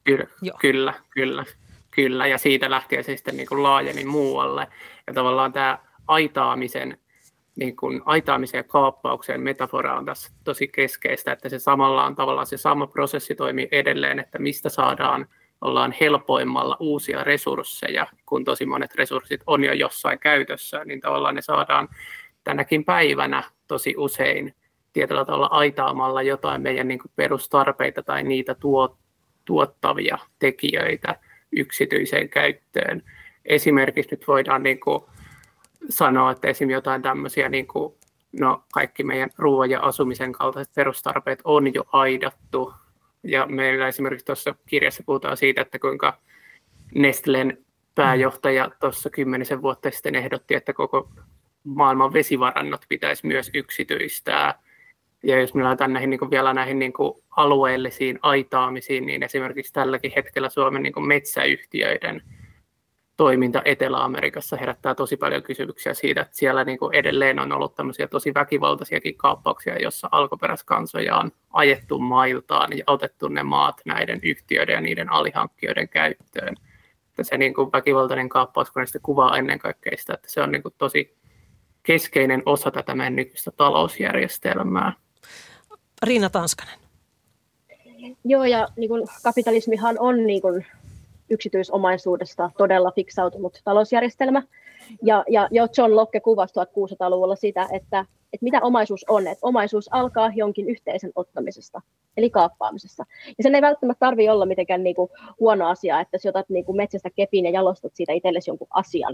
Kyllä, ja siitä lähtien se sitten niin kuin laajeni muualle. Ja tavallaan tämä aitaamisen ja kaappauksen metafora on tässä tosi keskeistä, että se samalla on tavallaan se sama prosessi toimii edelleen, että mistä ollaan helpoimmalla uusia resursseja, kun tosi monet resurssit on jo jossain käytössä, niin tavallaan ne saadaan tänäkin päivänä tosi usein tietyllä tavalla aitaamalla jotain meidän niin kuin perustarpeita tai niitä tuottavia tekijöitä yksityiseen käyttöön. Esimerkiksi nyt voidaan niin kuin sanoa, että esimerkiksi jotain tämmöisiä, niin kuin, kaikki meidän ruoan ja asumisen kaltaiset perustarpeet on jo aidattu. Ja meillä esimerkiksi tuossa kirjassa puhutaan siitä, että kuinka Nestlen pääjohtaja tuossa 10 vuotta sitten ehdotti, että koko maailman vesivarannot pitäisi myös yksityistää. Ja jos me lähdetään vielä näihin alueellisiin aitaamisiin, niin esimerkiksi tälläkin hetkellä Suomen metsäyhtiöiden toiminta Etelä-Amerikassa herättää tosi paljon kysymyksiä siitä, että siellä edelleen on ollut tämmöisiä tosi väkivaltaisiakin kaappauksia, jossa alkuperäiskansoja on ajettu mailtaan ja otettu ne maat näiden yhtiöiden ja niiden alihankkijoiden käyttöön. Että se väkivaltainen kaappaus kuvaa ennen kaikkea sitä, että se on tosi keskeinen osa tätä meidän nykyistä talousjärjestelmää. Riina Tanskanen. Joo, ja kapitalismihan on yksityisomaisuudesta todella fiksautunut talousjärjestelmä. Ja John Locke kuvasi 1600-luvulla sitä, että mitä omaisuus on. Että omaisuus alkaa jonkin yhteisen ottamisesta, eli kaappaamisesta. Ja sen ei välttämättä tarvitse olla mitenkään huono asia, että jos otat metsästä kepin ja jalostat siitä itsellesi jonkun asian.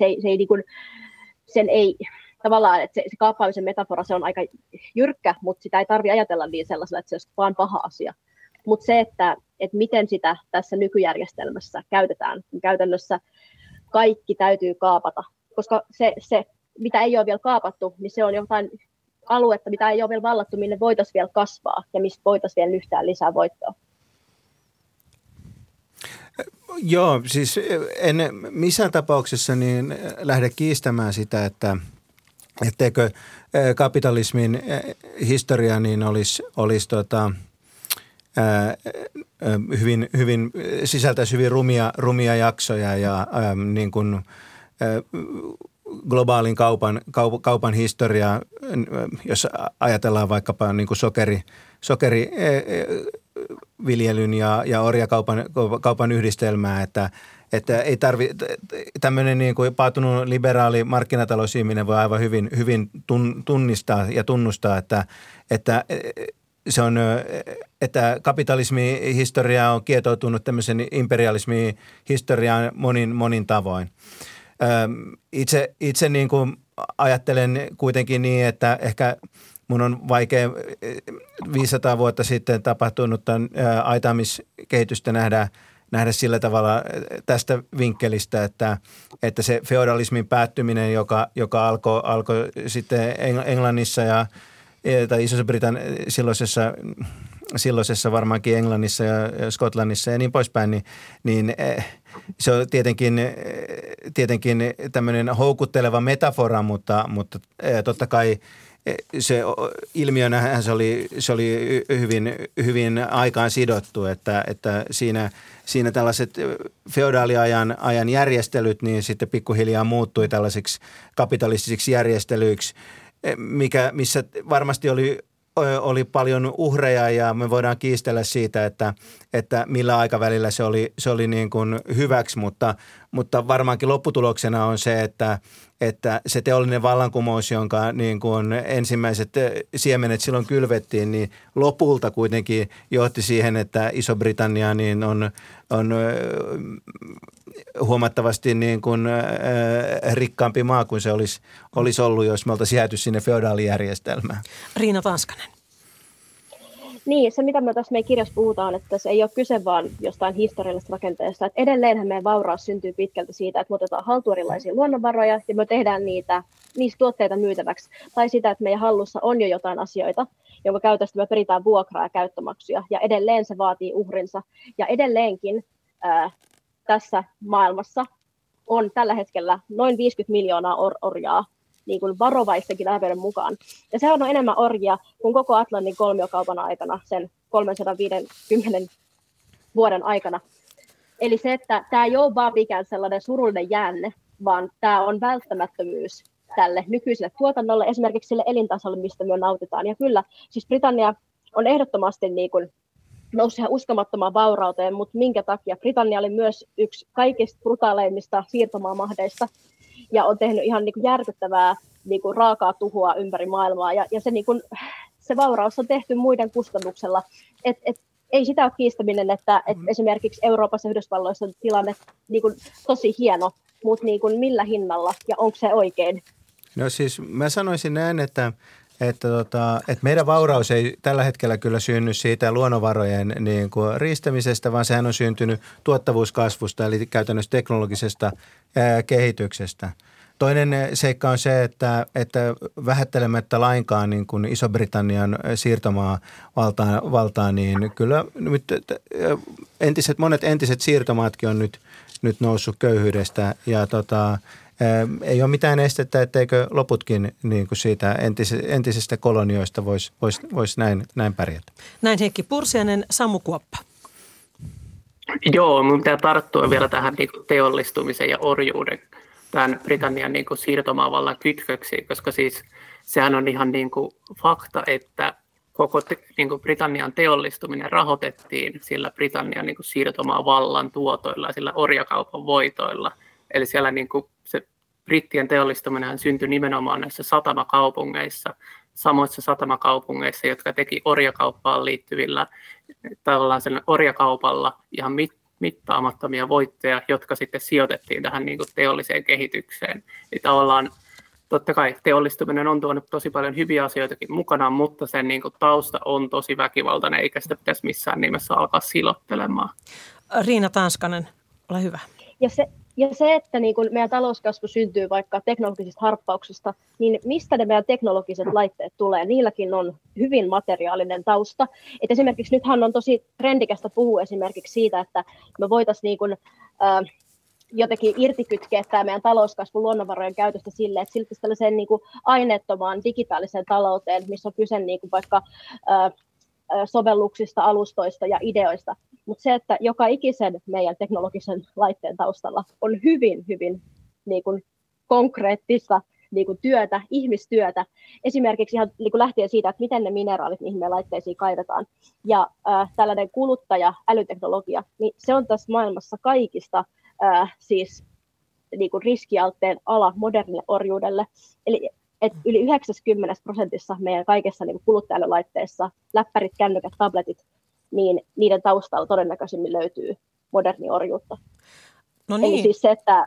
Sen ei tavallaan, että se kaappaamisen metafora, se on aika jyrkkä, mutta sitä ei tarvitse ajatella niin sellaisella, että se olisi vaan paha asia. Mutta se, että miten sitä tässä nykyjärjestelmässä käytetään, niin käytännössä kaikki täytyy kaapata, koska se, mitä ei ole vielä kaapattu, niin se on jotain aluetta, mitä ei ole vielä vallattu, minne voitaisiin vielä kasvaa ja mistä voitaisiin vielä nyhtää lisää voittoa. Joo, siis en missään tapauksessa niin lähde kiistämään sitä, etteikö kapitalismin historia niin olisi hyvin sisältäisi hyvin rumia jaksoja ja niin kuin globaalin kaupan historia, jos ajatellaan vaikkapa niin kuin sokeriviljelyn ja orjakaupan yhdistelmää, että ei tämmöinen niin kuin paatunut liberaali markkinatalousihminen voi aivan hyvin tunnistaa ja tunnustaa, että se on, että kapitalismihistoria on kietoutunut tämmöisen imperialismihistoriaan monin tavoin. Itse niin kuin ajattelen kuitenkin niin, että ehkä mun on vaikea 500 vuotta sitten tapahtunutta aitaamiskehitystä nähdä sillä tavalla tästä vinkkelistä, että se feodalismin päättyminen, joka alkoi sitten Englannissa tai Isossa-Britanniassa silloisessa varmaankin Englannissa ja Skotlannissa ja niin poispäin, niin se on tietenkin tämmöinen houkutteleva metafora, mutta totta kai se ilmiönähän se oli hyvin aikaan sidottu, että siinä tällaiset feodaaliajan järjestelyt niin sitten pikkuhiljaa muuttui tällaisiksi kapitalistisiksi järjestelyiksi, missä varmasti oli paljon uhreja ja me voidaan kiistellä siitä, että millä aikavälillä se oli niin kuin hyväksi, mutta varmaankin lopputuloksena on se, että se teollinen vallankumous, jonka niin kuin ensimmäiset siemenet silloin kylvettiin, niin lopulta kuitenkin johti siihen, että Iso-Britannia niin on huomattavasti niin kuin rikkaampi maa kuin se olisi ollut, jos me oltaisiin jääty sinne feodaalijärjestelmään. Riina Tanskanen. Niin, se mitä me tässä meidän kirjassa puhutaan, että se ei ole kyse vaan jostain historiallisesta rakenteesta. Että edelleenhän meidän vauraus syntyy pitkälti siitä, että me otetaan haltuun erilaisia luonnonvaroja ja me tehdään niistä tuotteita myytäväksi. Tai sitä, että meidän hallussa on jo jotain asioita, jonka käytöstä me peritään vuokraa ja käyttömaksuja. Ja edelleen se vaatii uhrinsa. Ja edelleenkin tässä maailmassa on tällä hetkellä noin 50 miljoonaa orjaa, niin kuin varovaistenkin arvioiden mukaan. Ja se on enemmän orjia kuin koko Atlantin kolmiokaupan aikana, sen 350 vuoden aikana. Eli se, että tämä ei ole vaan mikään sellainen surullinen jäänne, vaan tämä on välttämättömyys tälle nykyiselle tuotannolle, esimerkiksi sille elintasolle, mistä me nautitaan. Ja kyllä, siis Britannia on ehdottomasti niin kuin noussut ihan uskomattomaan vaurauteen, mutta minkä takia? Britannia oli myös yksi kaikista brutaaleimmista siirtomaamahdeista ja on tehnyt ihan niin kuin järkyttävää niin kuin raakaa tuhoa ympäri maailmaa. Ja se, niin kuin, se vauraus on tehty muiden kustannuksella. Ei sitä ole kiistäminen, että esimerkiksi Euroopassa ja Yhdysvalloissa on tilanne niin kuin tosi hieno, mutta niin kuin millä hinnalla ja onko se oikein? No siis mä sanoisin näin, että meidän vauraus ei tällä hetkellä kyllä synny siitä luonnonvarojen niin kuin riistämisestä, vaan sehän on syntynyt tuottavuuskasvusta, eli käytännössä teknologisesta kehityksestä. Toinen seikka on se, että vähättelemättä lainkaan niin kuin Iso-Britannian siirtomaavaltaa, niin kyllä nyt monet entiset siirtomaatkin on nyt noussut köyhyydestä ja ei ole mitään estettä, etteikö loputkin niin kuin siitä entisestä kolonioista voisi näin pärjätä. Näin Heikki Pursiainen, Sammu Kuoppa. Joo, minun pitää tarttua vielä tähän niin kuin teollistumisen ja orjuuden, tämän Britannian niin kuin siirtomaavallan kytköksiin, koska siis sehän on ihan niin kuin fakta, että koko niin kuin Britannian teollistuminen rahoitettiin sillä Britannian niin kuin siirtomaavallan tuotoilla ja sillä orjakaupan voitoilla. Eli siellä niin kuin se brittien teollistuminen syntyi nimenomaan näissä satamakaupungeissa, samoissa satamakaupungeissa, jotka teki orjakauppaan liittyvillä tavallaan sen orjakaupalla ihan mittaamattomia voittoja, jotka sitten sijoitettiin tähän niin kuin teolliseen kehitykseen. Eli tavallaan totta kai teollistuminen on tuonut tosi paljon hyviä asioitakin mukanaan, mutta sen niin kuin tausta on tosi väkivaltainen, eikä sitä pitäisi missään nimessä alkaa silottelemaan. Riina Tanskanen, ole hyvä. Ja se, että niin kun meidän talouskasvu syntyy vaikka teknologisista harppauksista, niin mistä ne meidän teknologiset laitteet tulee? Niilläkin on hyvin materiaalinen tausta. Et esimerkiksi nythän on tosi trendikästä puhua esimerkiksi siitä, että me voitaisiin niin kun, jotenkin irtikytkeä tämä meidän talouskasvu luonnonvarojen käytöstä sille, että silti tällaiseen niin kun aineettomaan digitaaliseen talouteen, missä on kyse niin kun vaikka sovelluksista, alustoista ja ideoista. Mutta se, että joka ikisen meidän teknologisen laitteen taustalla on hyvin, hyvin niin kuin konkreettista niin kuin työtä, ihmistyötä. Esimerkiksi ihan niin kuin lähtien siitä, että miten ne mineraalit niihin meidän laitteisiin kaivetaan. Ja tällainen kuluttaja-älyteknologia, niin se on tässä maailmassa kaikista siis niin kuin riskialtteen ala modernille orjuudelle. Eli että yli 90% meidän kaikessa niin kuluttaja-älylaitteissa, läppärit, kännykät, tabletit, niin niiden taustalla todennäköisemmin löytyy moderni orjuutta. No niin. Eli siis se, että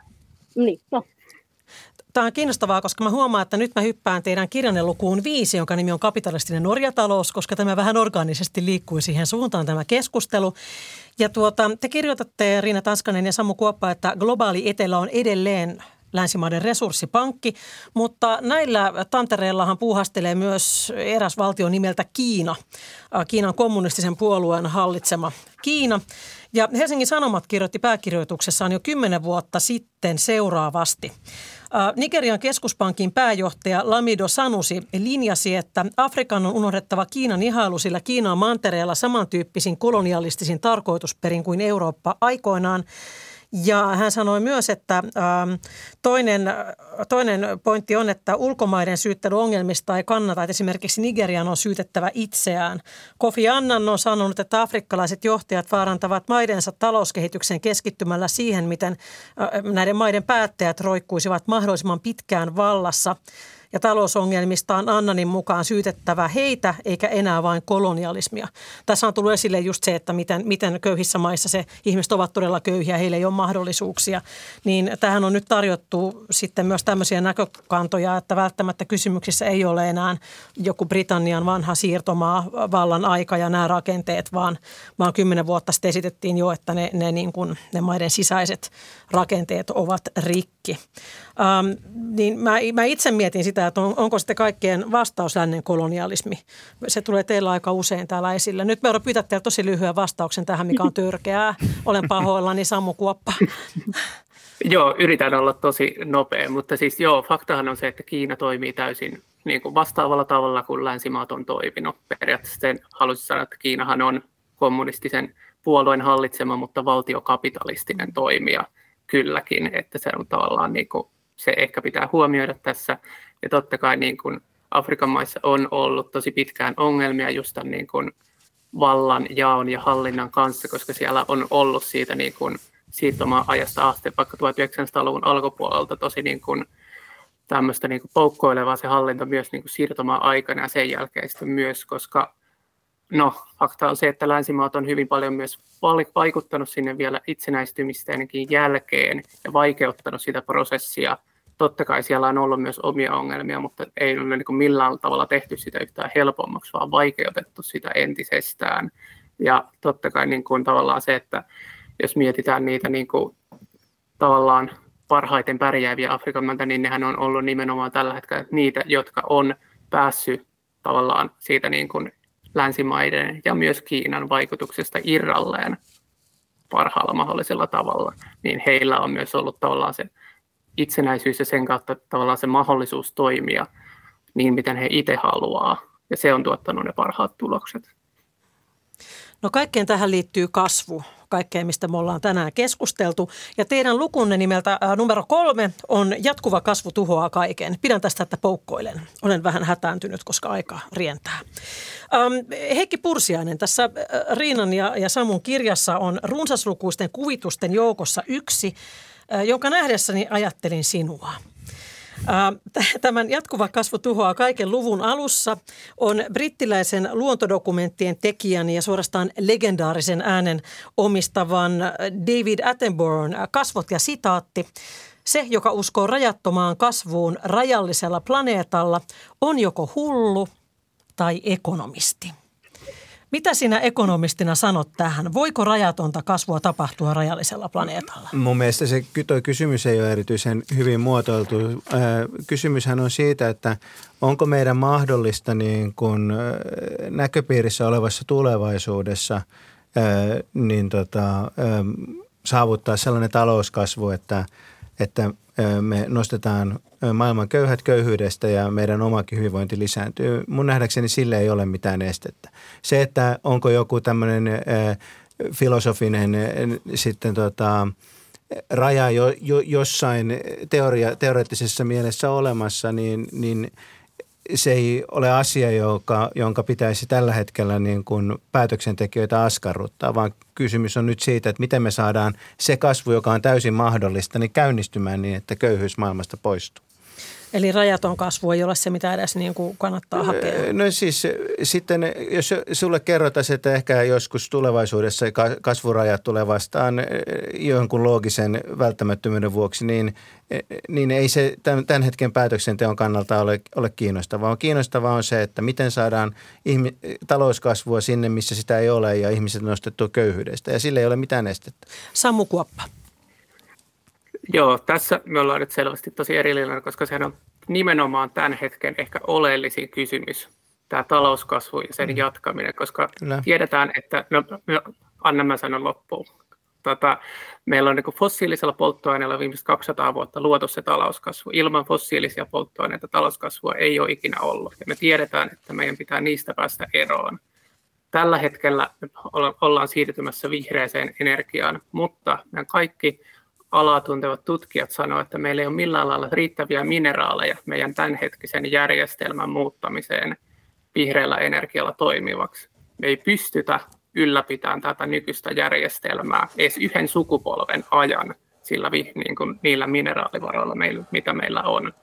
Tämä on kiinnostavaa, koska mä huomaan, että nyt mä hyppään teidän kirjanne lukuun 5, jonka nimi on Kapitalistinen orjatalous, koska tämä vähän orgaanisesti liikkui siihen suuntaan tämä keskustelu. Ja te kirjoitatte, Riina Tanskanen ja Sammu Kuoppa, että globaali etelä on edelleen länsimaiden resurssipankki, mutta näillä tantereillahan puuhastelee myös eräs valtio nimeltä Kiina, Kiinan kommunistisen puolueen hallitsema Kiina. Ja Helsingin Sanomat kirjoitti pääkirjoituksessaan jo 10 vuotta sitten seuraavasti. Nigerian keskuspankin pääjohtaja Lamido Sanusi linjasi, että Afrikan on unohdettava Kiinan ihailu, sillä Kiina on mantereella samantyyppisin kolonialistisin tarkoitusperin kuin Eurooppa aikoinaan. Ja hän sanoi myös, että toinen pointti on, että ulkomaiden syyttely ongelmista ei kannata, että esimerkiksi Nigerian on syytettävä itseään. Kofi Annan on sanonut, että afrikkalaiset johtajat vaarantavat maidensa talouskehityksen keskittymällä siihen, miten näiden maiden päättäjät roikkuisivat mahdollisimman pitkään vallassa. ja talousongelmistaan Annanin mukaan syytettävä heitä eikä enää vain kolonialismia. Tässä on tullut esille just se, että miten köyhissä maissa se ihmiset ovat todella köyhiä, heillä ei ole mahdollisuuksia. Niin tähän on nyt tarjottu sitten myös tämmöisiä näkökantoja, että välttämättä kysymyksissä ei ole enää joku Britannian vanha siirtomaa vallan aika ja nämä rakenteet, vaan 10 vuotta sitten esitettiin jo, että ne maiden sisäiset rakenteet ovat rikki. Niin mä itse mietin sitä, että onko sitten kaikkien vastaus lännen kolonialismi. Se tulee teillä aika usein täällä esille. Nyt me pyytää teiltä tosi lyhyen vastauksen tähän, mikä on törkeää. Olen pahoillani, Sammu Kuoppa. Joo, yritän olla tosi nopea, mutta siis faktahan on se, että Kiina toimii täysin niin kuin vastaavalla tavalla kuin länsimaat on toiminut. Periaatteessa sen haluaisin sanoa, että Kiinahan on kommunistisen puolueen hallitsema, mutta valtiokapitalistinen toimija kylläkin, että se on tavallaan niin kuin, se ehkä pitää huomioida tässä. Ja totta kai niin kuin Afrikan maissa on ollut tosi pitkään ongelmia just tämän niin kuin vallan jaon ja hallinnan kanssa, koska siellä on ollut siitä niin kuin siirtomaa-ajasta asti, vaikka 1900-luvun alkupuolelta tosi niin kuin tämmöistä niin kuin poukkoilevaa se hallinto myös niin kuin siirtomaa-aikana ja sen jälkeen sitten myös, koska fakta on se, että länsimaat on hyvin paljon myös vaikuttanut sinne vielä itsenäistymisteenkin jälkeen ja vaikeuttanut sitä prosessia. Totta kai siellä on ollut myös omia ongelmia, mutta ei ole niin kuin millään tavalla tehty sitä yhtään helpommaksi, vaan vaikeutettu sitä entisestään. Ja totta kai niin kuin tavallaan se, että jos mietitään niitä niin kuin tavallaan parhaiten pärjääviä Afrikan maita, niin nehän on ollut nimenomaan tällä hetkellä niitä, jotka on päässyt tavallaan siitä niin kuin länsimaiden ja myös Kiinan vaikutuksesta irralleen parhaalla mahdollisella tavalla, niin heillä on myös ollut tavallaan se itsenäisyys ja sen kautta tavallaan se mahdollisuus toimia niin, miten he itse haluaa. Ja se on tuottanut ne parhaat tulokset. No kaikkeen tähän liittyy kasvu, kaikkeen mistä me ollaan tänään keskusteltu. Ja teidän lukunne nimeltä numero 3 on Jatkuva kasvu tuhoaa kaiken. Pidän tästä, että poukkoilen. Olen vähän hätääntynyt, koska aika rientää. Heikki Pursiainen, tässä Riinan ja Samun kirjassa on runsaslukuisten kuvitusten joukossa yksi, jonka nähdessäni ajattelin sinua. Tämän Jatkuva kasvu tuhoaa kaiken luvun alussa on brittiläisen luontodokumenttien tekijän ja suorastaan legendaarisen äänen omistavan David Attenboroughn kasvot ja sitaatti. Se, joka uskoo rajattomaan kasvuun rajallisella planeetalla, on joko hullu tai ekonomisti. Mitä sinä ekonomistina sanot tähän? Voiko rajatonta kasvua tapahtua rajallisella planeetalla? Mun mielestä tuo kysymys ei ole erityisen hyvin muotoiltu. Kysymyshän on siitä, että onko meidän mahdollista niin kuin näköpiirissä olevassa tulevaisuudessa saavuttaa sellainen talouskasvu, että me nostetaan maailman köyhät köyhyydestä ja meidän omakin hyvinvointi lisääntyy. Mun nähdäkseni sille ei ole mitään estettä. Se, että onko joku tämmöinen filosofinen sitten raja jossain teoreettisessa mielessä olemassa, niin se ei ole asia, jonka pitäisi tällä hetkellä niin kuin päätöksentekijöitä askarruttaa, vaan kysymys on nyt siitä, että miten me saadaan se kasvu, joka on täysin mahdollista, niin käynnistymään niin, että köyhyys maailmasta poistuu. Eli rajaton kasvu ei ole se, mitä edes niin kuin kannattaa hakea. No siis sitten, jos sulle kerrotaan, että ehkä joskus tulevaisuudessa kasvurajat tulee vastaan jonkun loogisen välttämättömyyden vuoksi, niin ei se tämän hetken päätöksenteon kannalta ole kiinnostavaa. Kiinnostavaa on se, että miten saadaan talouskasvua sinne, missä sitä ei ole ja ihmiset nostettua köyhyydestä. Ja sillä ei ole mitään estettä. Sammu Kuoppa. Joo, tässä me ollaan nyt selvästi tosi erillinen, koska sehän on nimenomaan tämän hetken ehkä oleellisin kysymys, tämä talouskasvu ja sen jatkaminen, koska tiedetään, että, anna mä sanon loppuun. Meillä on niin kuin fossiilisella polttoaineella viimeiset 200 vuotta luotu se talouskasvu. Ilman fossiilisia polttoaineita talouskasvua ei ole ikinä ollut. Ja me tiedetään, että meidän pitää niistä päästä eroon. Tällä hetkellä ollaan siirtymässä vihreäseen energiaan, mutta meidän kaikki alaa tuntevat tutkijat sanoo, että meillä ei ole millään lailla riittäviä mineraaleja meidän tämänhetkisen järjestelmän muuttamiseen vihreällä energialla toimivaksi. Me ei pystytä ylläpitämään tätä nykyistä järjestelmää edes yhden sukupolven ajan niillä mineraalivaroilla, mitä meillä on.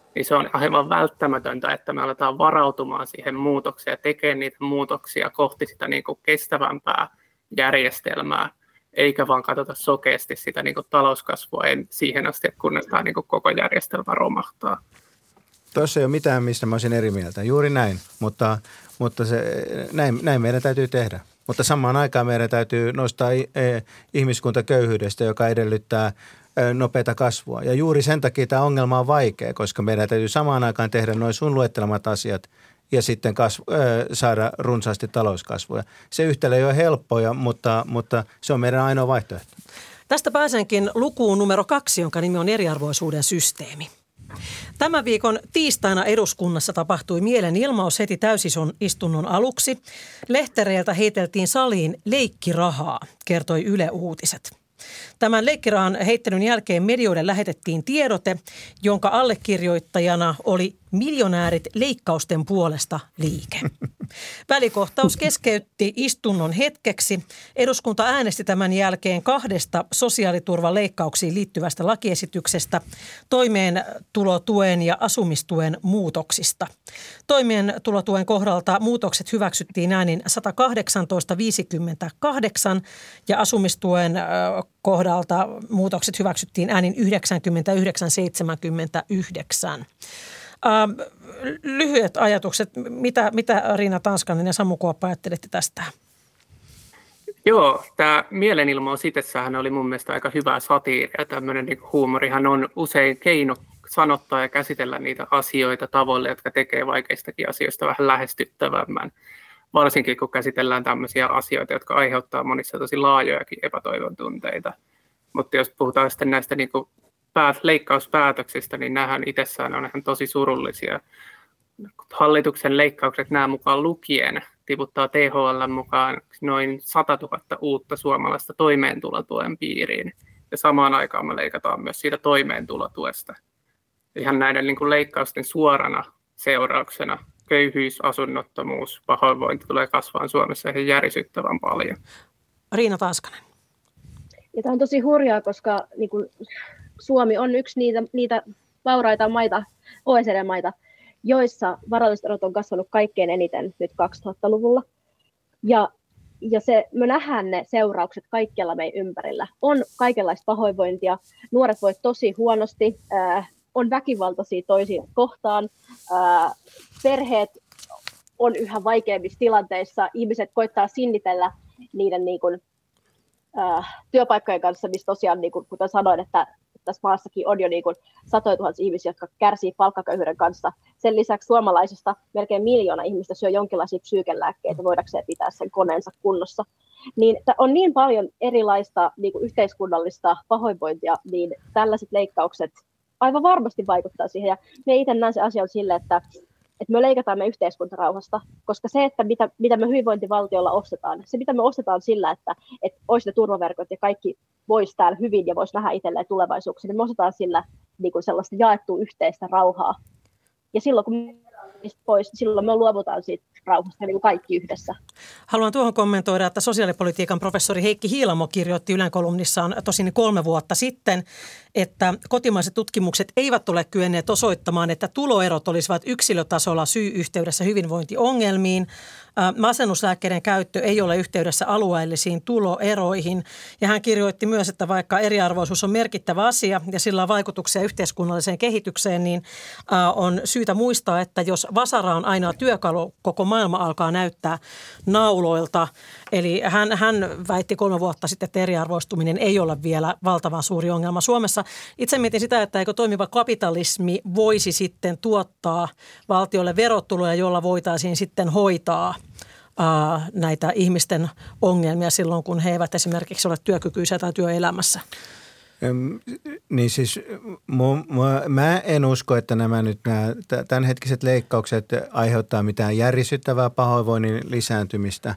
niin se on aivan välttämätöntä, että me aletaan varautumaan siihen muutokseen ja tekemään niitä muutoksia kohti sitä niin kuin kestävämpää järjestelmää, eikä vaan katsota sokeasti sitä niin kuin talouskasvua siihen asti, kunnes tämä niin kuin koko järjestelmä romahtaa. Tuossa ei ole mitään, mistä mä olisin eri mieltä. Juuri näin, mutta näin meidän täytyy tehdä. Mutta samaan aikaan meidän täytyy nostaa ihmiskunta köyhyydestä, joka edellyttää nopeata kasvua. Ja juuri sen takia tämä ongelma on vaikea, koska meidän täytyy samaan aikaan tehdä noin sun luettelemat asiat ja sitten saada runsaasti talouskasvua. Se yhtälö ei ole helppoja, mutta se on meidän ainoa vaihtoehto. Tästä pääsenkin lukuun numero 2, jonka nimi on eriarvoisuuden systeemi. Tämän viikon tiistaina eduskunnassa tapahtui mielenilmaus heti täysistunnon aluksi. Lehtereiltä heiteltiin saliin leikkirahaa, kertoi Yle Uutiset. Tämän leikkirahan heittelyn jälkeen medioille lähetettiin tiedote, jonka allekirjoittajana oli Miljonäärit leikkausten puolesta liike. Välikohtaus keskeytti istunnon hetkeksi. Eduskunta äänesti tämän jälkeen 2 sosiaaliturvaleikkauksiin liittyvästä lakiesityksestä, toimeentulotuen ja asumistuen muutoksista. Toimeentulotuen kohdalta muutokset hyväksyttiin äänin 118-58 ja asumistuen kohdalta muutokset hyväksyttiin äänin 99-79. Lyhyet ajatukset. Mitä Riina Tanskanen ja Samu Kuoppa ajattelitte tästä? Joo, tämä mielenilmaus itsessähän oli mun mielestä aika hyvää satiiria. Tämmöinen niin huumorihan on usein keino sanottaa ja käsitellä niitä asioita tavoille, jotka tekee vaikeistakin asioista vähän lähestyttävämmän. Varsinkin kun käsitellään tämmöisiä asioita, jotka aiheuttaa monissa tosi laajojakin epätoivon tunteita. Mutta jos puhutaan sitten näistä niin kuin leikkauspäätöksistä, niin nämähän itsessään on ihan tosi surullisia. Hallituksen leikkaukset nämä mukaan lukien tiputtaa THL mukaan noin 100 000 uutta suomalaista toimeentulotuen piiriin. Ja samaan aikaan me leikataan myös siitä toimeentulotuesta. Ihan näiden niin kuin leikkausten suorana seurauksena köyhyys, asunnottomuus, pahoinvointi tulee kasvaan Suomessa ihan järisyttävän paljon. Riina Tanskanen. Ja tämä on tosi hurjaa, koska niin kuin Suomi on yksi niitä vauraita maita, OECD-maita, joissa varallisuuserot on kasvanut kaikkein eniten nyt 2000-luvulla. Ja me nähdään ne seuraukset kaikkialla meidän ympärillä. On kaikenlaista pahoinvointia, nuoret voi tosi huonosti, on väkivaltaisia toisiin kohtaan, perheet on yhä vaikeammissa tilanteissa, ihmiset koittaa sinnitellä niiden niin kuin, työpaikkojen kanssa, missä tosiaan, niin kuin, kuten sanoin, että tässä maassakin on jo niin kuin 100 000 ihmisiä, jotka kärsii palkkaköyhyyden kanssa. Sen lisäksi suomalaisista melkein 1 miljoona ihmistä syö jonkinlaisia psyykelääkkeitä, voidakseen pitää sen koneensa kunnossa. Niin on niin paljon erilaista niin kuin yhteiskunnallista pahoinvointia, niin tällaiset leikkaukset aivan varmasti vaikuttaa siihen. Ja me itse näen se asia on sille, että me leikataan me yhteiskuntarauhasta, koska se, että mitä me hyvinvointivaltiolla ostetaan, se mitä me ostetaan sillä, että olisi ne turvaverkot ja kaikki voisi täällä hyvin ja voisi nähdä itselleen tulevaisuuksia, niin me ostetaan sillä niin kuin sellaista jaettua yhteistä rauhaa. Ja silloin kun me pois, silloin me luovutaan siitä rauhasta niin kuin kaikki yhdessä. Haluan tuohon kommentoida, että sosiaalipolitiikan professori Heikki Hiilamo kirjoitti Ylen kolumnissaan tosin 3 vuotta sitten, että kotimaiset tutkimukset eivät ole kyenneet osoittamaan, että tuloerot olisivat yksilötasolla syy-yhteydessä hyvinvointiongelmiin. Masennuslääkkeiden käyttö ei ole yhteydessä alueellisiin tuloeroihin. Ja hän kirjoitti myös, että vaikka eriarvoisuus on merkittävä asia ja sillä on vaikutuksia yhteiskunnalliseen kehitykseen, niin on syytä muistaa, että jos vasara on ainoa työkalu, koko maailma alkaa näyttää nauloilta. Eli hän väitti 3 vuotta sitten, että eriarvoistuminen ei ole vielä valtavan suuri ongelma Suomessa. Itse mietin sitä, että eikö toimiva kapitalismi voisi sitten tuottaa valtiolle verotuloja, jolla voitaisiin sitten hoitaa näitä ihmisten ongelmia silloin, kun he eivät esimerkiksi ole työkykyisiä tai työelämässä. Niin siis mä en usko, että nämä tämänhetkiset leikkaukset aiheuttaa mitään järisyttävää pahoinvoinnin lisääntymistä,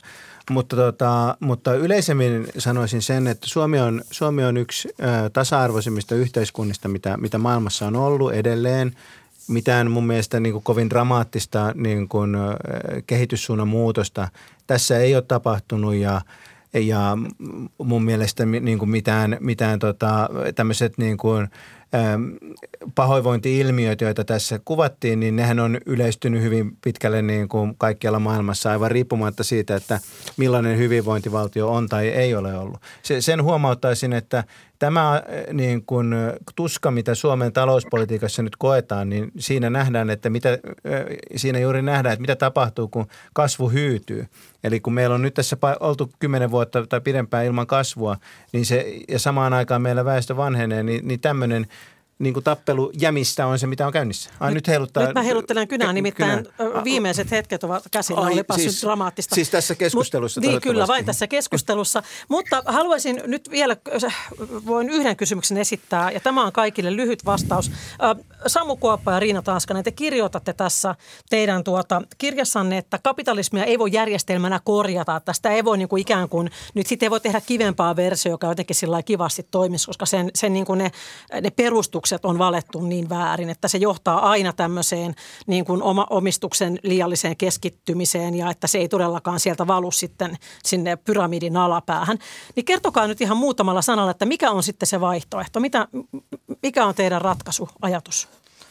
mutta yleisemmin sanoisin sen, että Suomi on yksi tasa-arvoisimmista yhteiskunnista, mitä maailmassa on ollut edelleen. Mitään mun mielestä niin kuin kovin dramaattista niin kuin kehityssuunnan muutosta tässä ei ole tapahtunut ja mun mielestä niin kuin mitään tämmöiset niin kuin pahoinvointi-ilmiöt, joita tässä kuvattiin, niin nehän on yleistynyt hyvin pitkälle niin kuin kaikkialla maailmassa aivan riippumatta siitä, että millainen hyvinvointivaltio on tai ei ole ollut. Sen huomauttaisin, että tämä niin kuin tuska, mitä Suomen talouspolitiikassa nyt koetaan, niin siinä nähdään, että siinä juuri nähdään, että mitä tapahtuu, kun kasvu hyytyy. Eli kun meillä on nyt tässä oltu 10 vuotta tai pidempään ilman kasvua, niin ja samaan aikaan meillä väestö vanhenee, niin tämmöinen niin kuin tappelu jämistä on se, mitä on käynnissä. Nyt mä heiluttelen kynää, nimittäin viimeiset hetket ovat käsillä. Olipa siis dramaattista. Siis tässä keskustelussa. Niin, kyllä, vain tässä keskustelussa. Mutta haluaisin nyt vielä, voin yhden kysymyksen esittää, ja tämä on kaikille lyhyt vastaus. Samu Kuoppa ja Riina Tanskanen, te kirjoitatte tässä teidän kirjassanne, että kapitalismia ei voi järjestelmänä korjata. Tästä ei voi niin kuin ikään kuin, nyt sitten ei voi tehdä kivempaa versio, joka jotenkin sillä lailla kivasti toimisi, koska sen niin kuin ne perustukset on valettu niin väärin, että se johtaa aina tämmöiseen niin kuin omistuksen liialliseen keskittymiseen ja että se ei todellakaan sieltä valu sitten sinne pyramidin alapäähän. Niin kertokaa nyt ihan muutamalla sanalla, että mikä on sitten se vaihtoehto? Mikä on teidän ratkaisuajatus?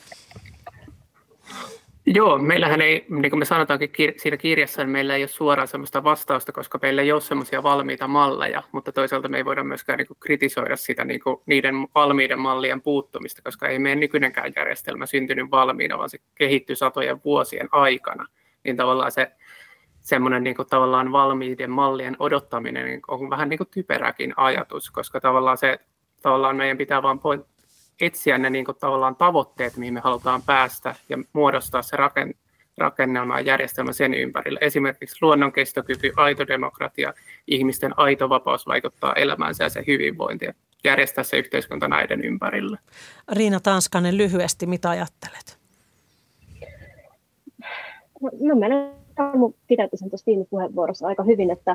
Joo, meillähän ei, niin kuin me sanotaankin siinä kirjassa, niin meillä ei ole suoraan sellaista vastausta, koska meillä ei ole sellaisia valmiita malleja, mutta toisaalta me ei voida myöskään niin kuin kritisoida sitä niin kuin niiden valmiiden mallien puuttumista, koska ei meidän nykyinenkään järjestelmä syntynyt valmiina, vaan se kehittyi satojen vuosien aikana. Niin tavallaan se semmoinen niin kuin tavallaan valmiiden mallien odottaminen niin on vähän niin kuin typeräkin ajatus, koska tavallaan meidän pitää vaan etsiä ne niin kuin tavallaan tavoitteet, mihin me halutaan päästä ja muodostaa se rakennelma ja järjestelmä sen ympärille. Esimerkiksi luonnon kestokyky, aito demokratia, ihmisten aito vapaus vaikuttaa elämäänsä ja se hyvinvointi ja järjestää se yhteiskunta näiden ympärille. Riina Tanskanen, lyhyesti, mitä ajattelet? No mä pitäytin sen tuossa viime puheenvuorossa aika hyvin, että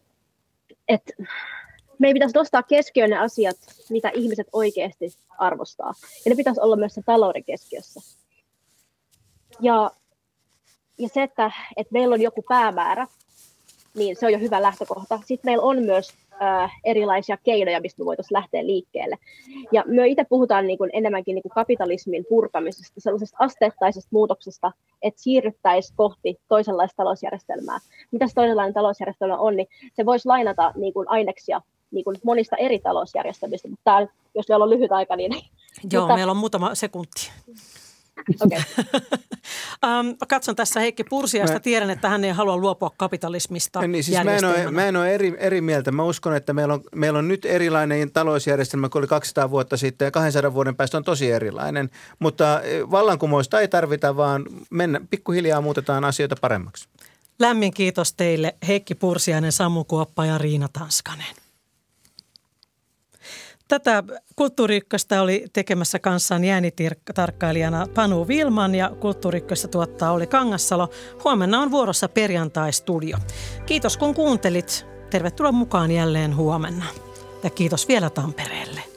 meidän pitäisi nostaa keskiöön ne asiat, mitä ihmiset oikeasti arvostaa. Ja ne pitäisi olla myös sen talouden keskiössä. Ja se, että meillä on joku päämäärä, niin se on jo hyvä lähtökohta. Sitten meillä on myös erilaisia keinoja, mistä me voitaisiin lähteä liikkeelle. Ja me itse puhutaan niin kuin enemmänkin niin kuin kapitalismin purkamisesta, sellaisesta asteittaisesta muutoksesta, että siirryttäisiin kohti toisenlaista talousjärjestelmää. Mitä se toisenlainen talousjärjestelmä on, niin se voisi lainata niin kuin aineksia niin kuin monista eri talousjärjestelmistä, mutta tää, jos vielä on lyhyt aika, niin... Joo, meillä on muutama sekunti. Okay. Katson tässä Heikki Pursiaista, tiedän, että hän ei halua luopua kapitalismista niin, siis mä en ole eri mieltä. Mä uskon, että meillä on nyt erilainen talousjärjestelmä kuin oli 200 vuotta sitten ja 200 vuoden päästä on tosi erilainen. Mutta vallankumousta ei tarvita, vaan pikkuhiljaa muutetaan asioita paremmaksi. Lämmin kiitos teille Heikki Pursiainen, Samu Kuoppa ja Riina Tanskanen. Tätä Kulttuuri Ykköstä oli tekemässä kanssaan äänitarkkailijana Panu Vilman ja Kulttuuri Ykköstä tuottaa Olli Kangassalo. Huomenna on vuorossa Perjantai-studio. Kiitos kun kuuntelit. Tervetuloa mukaan jälleen huomenna. Ja kiitos vielä Tampereelle.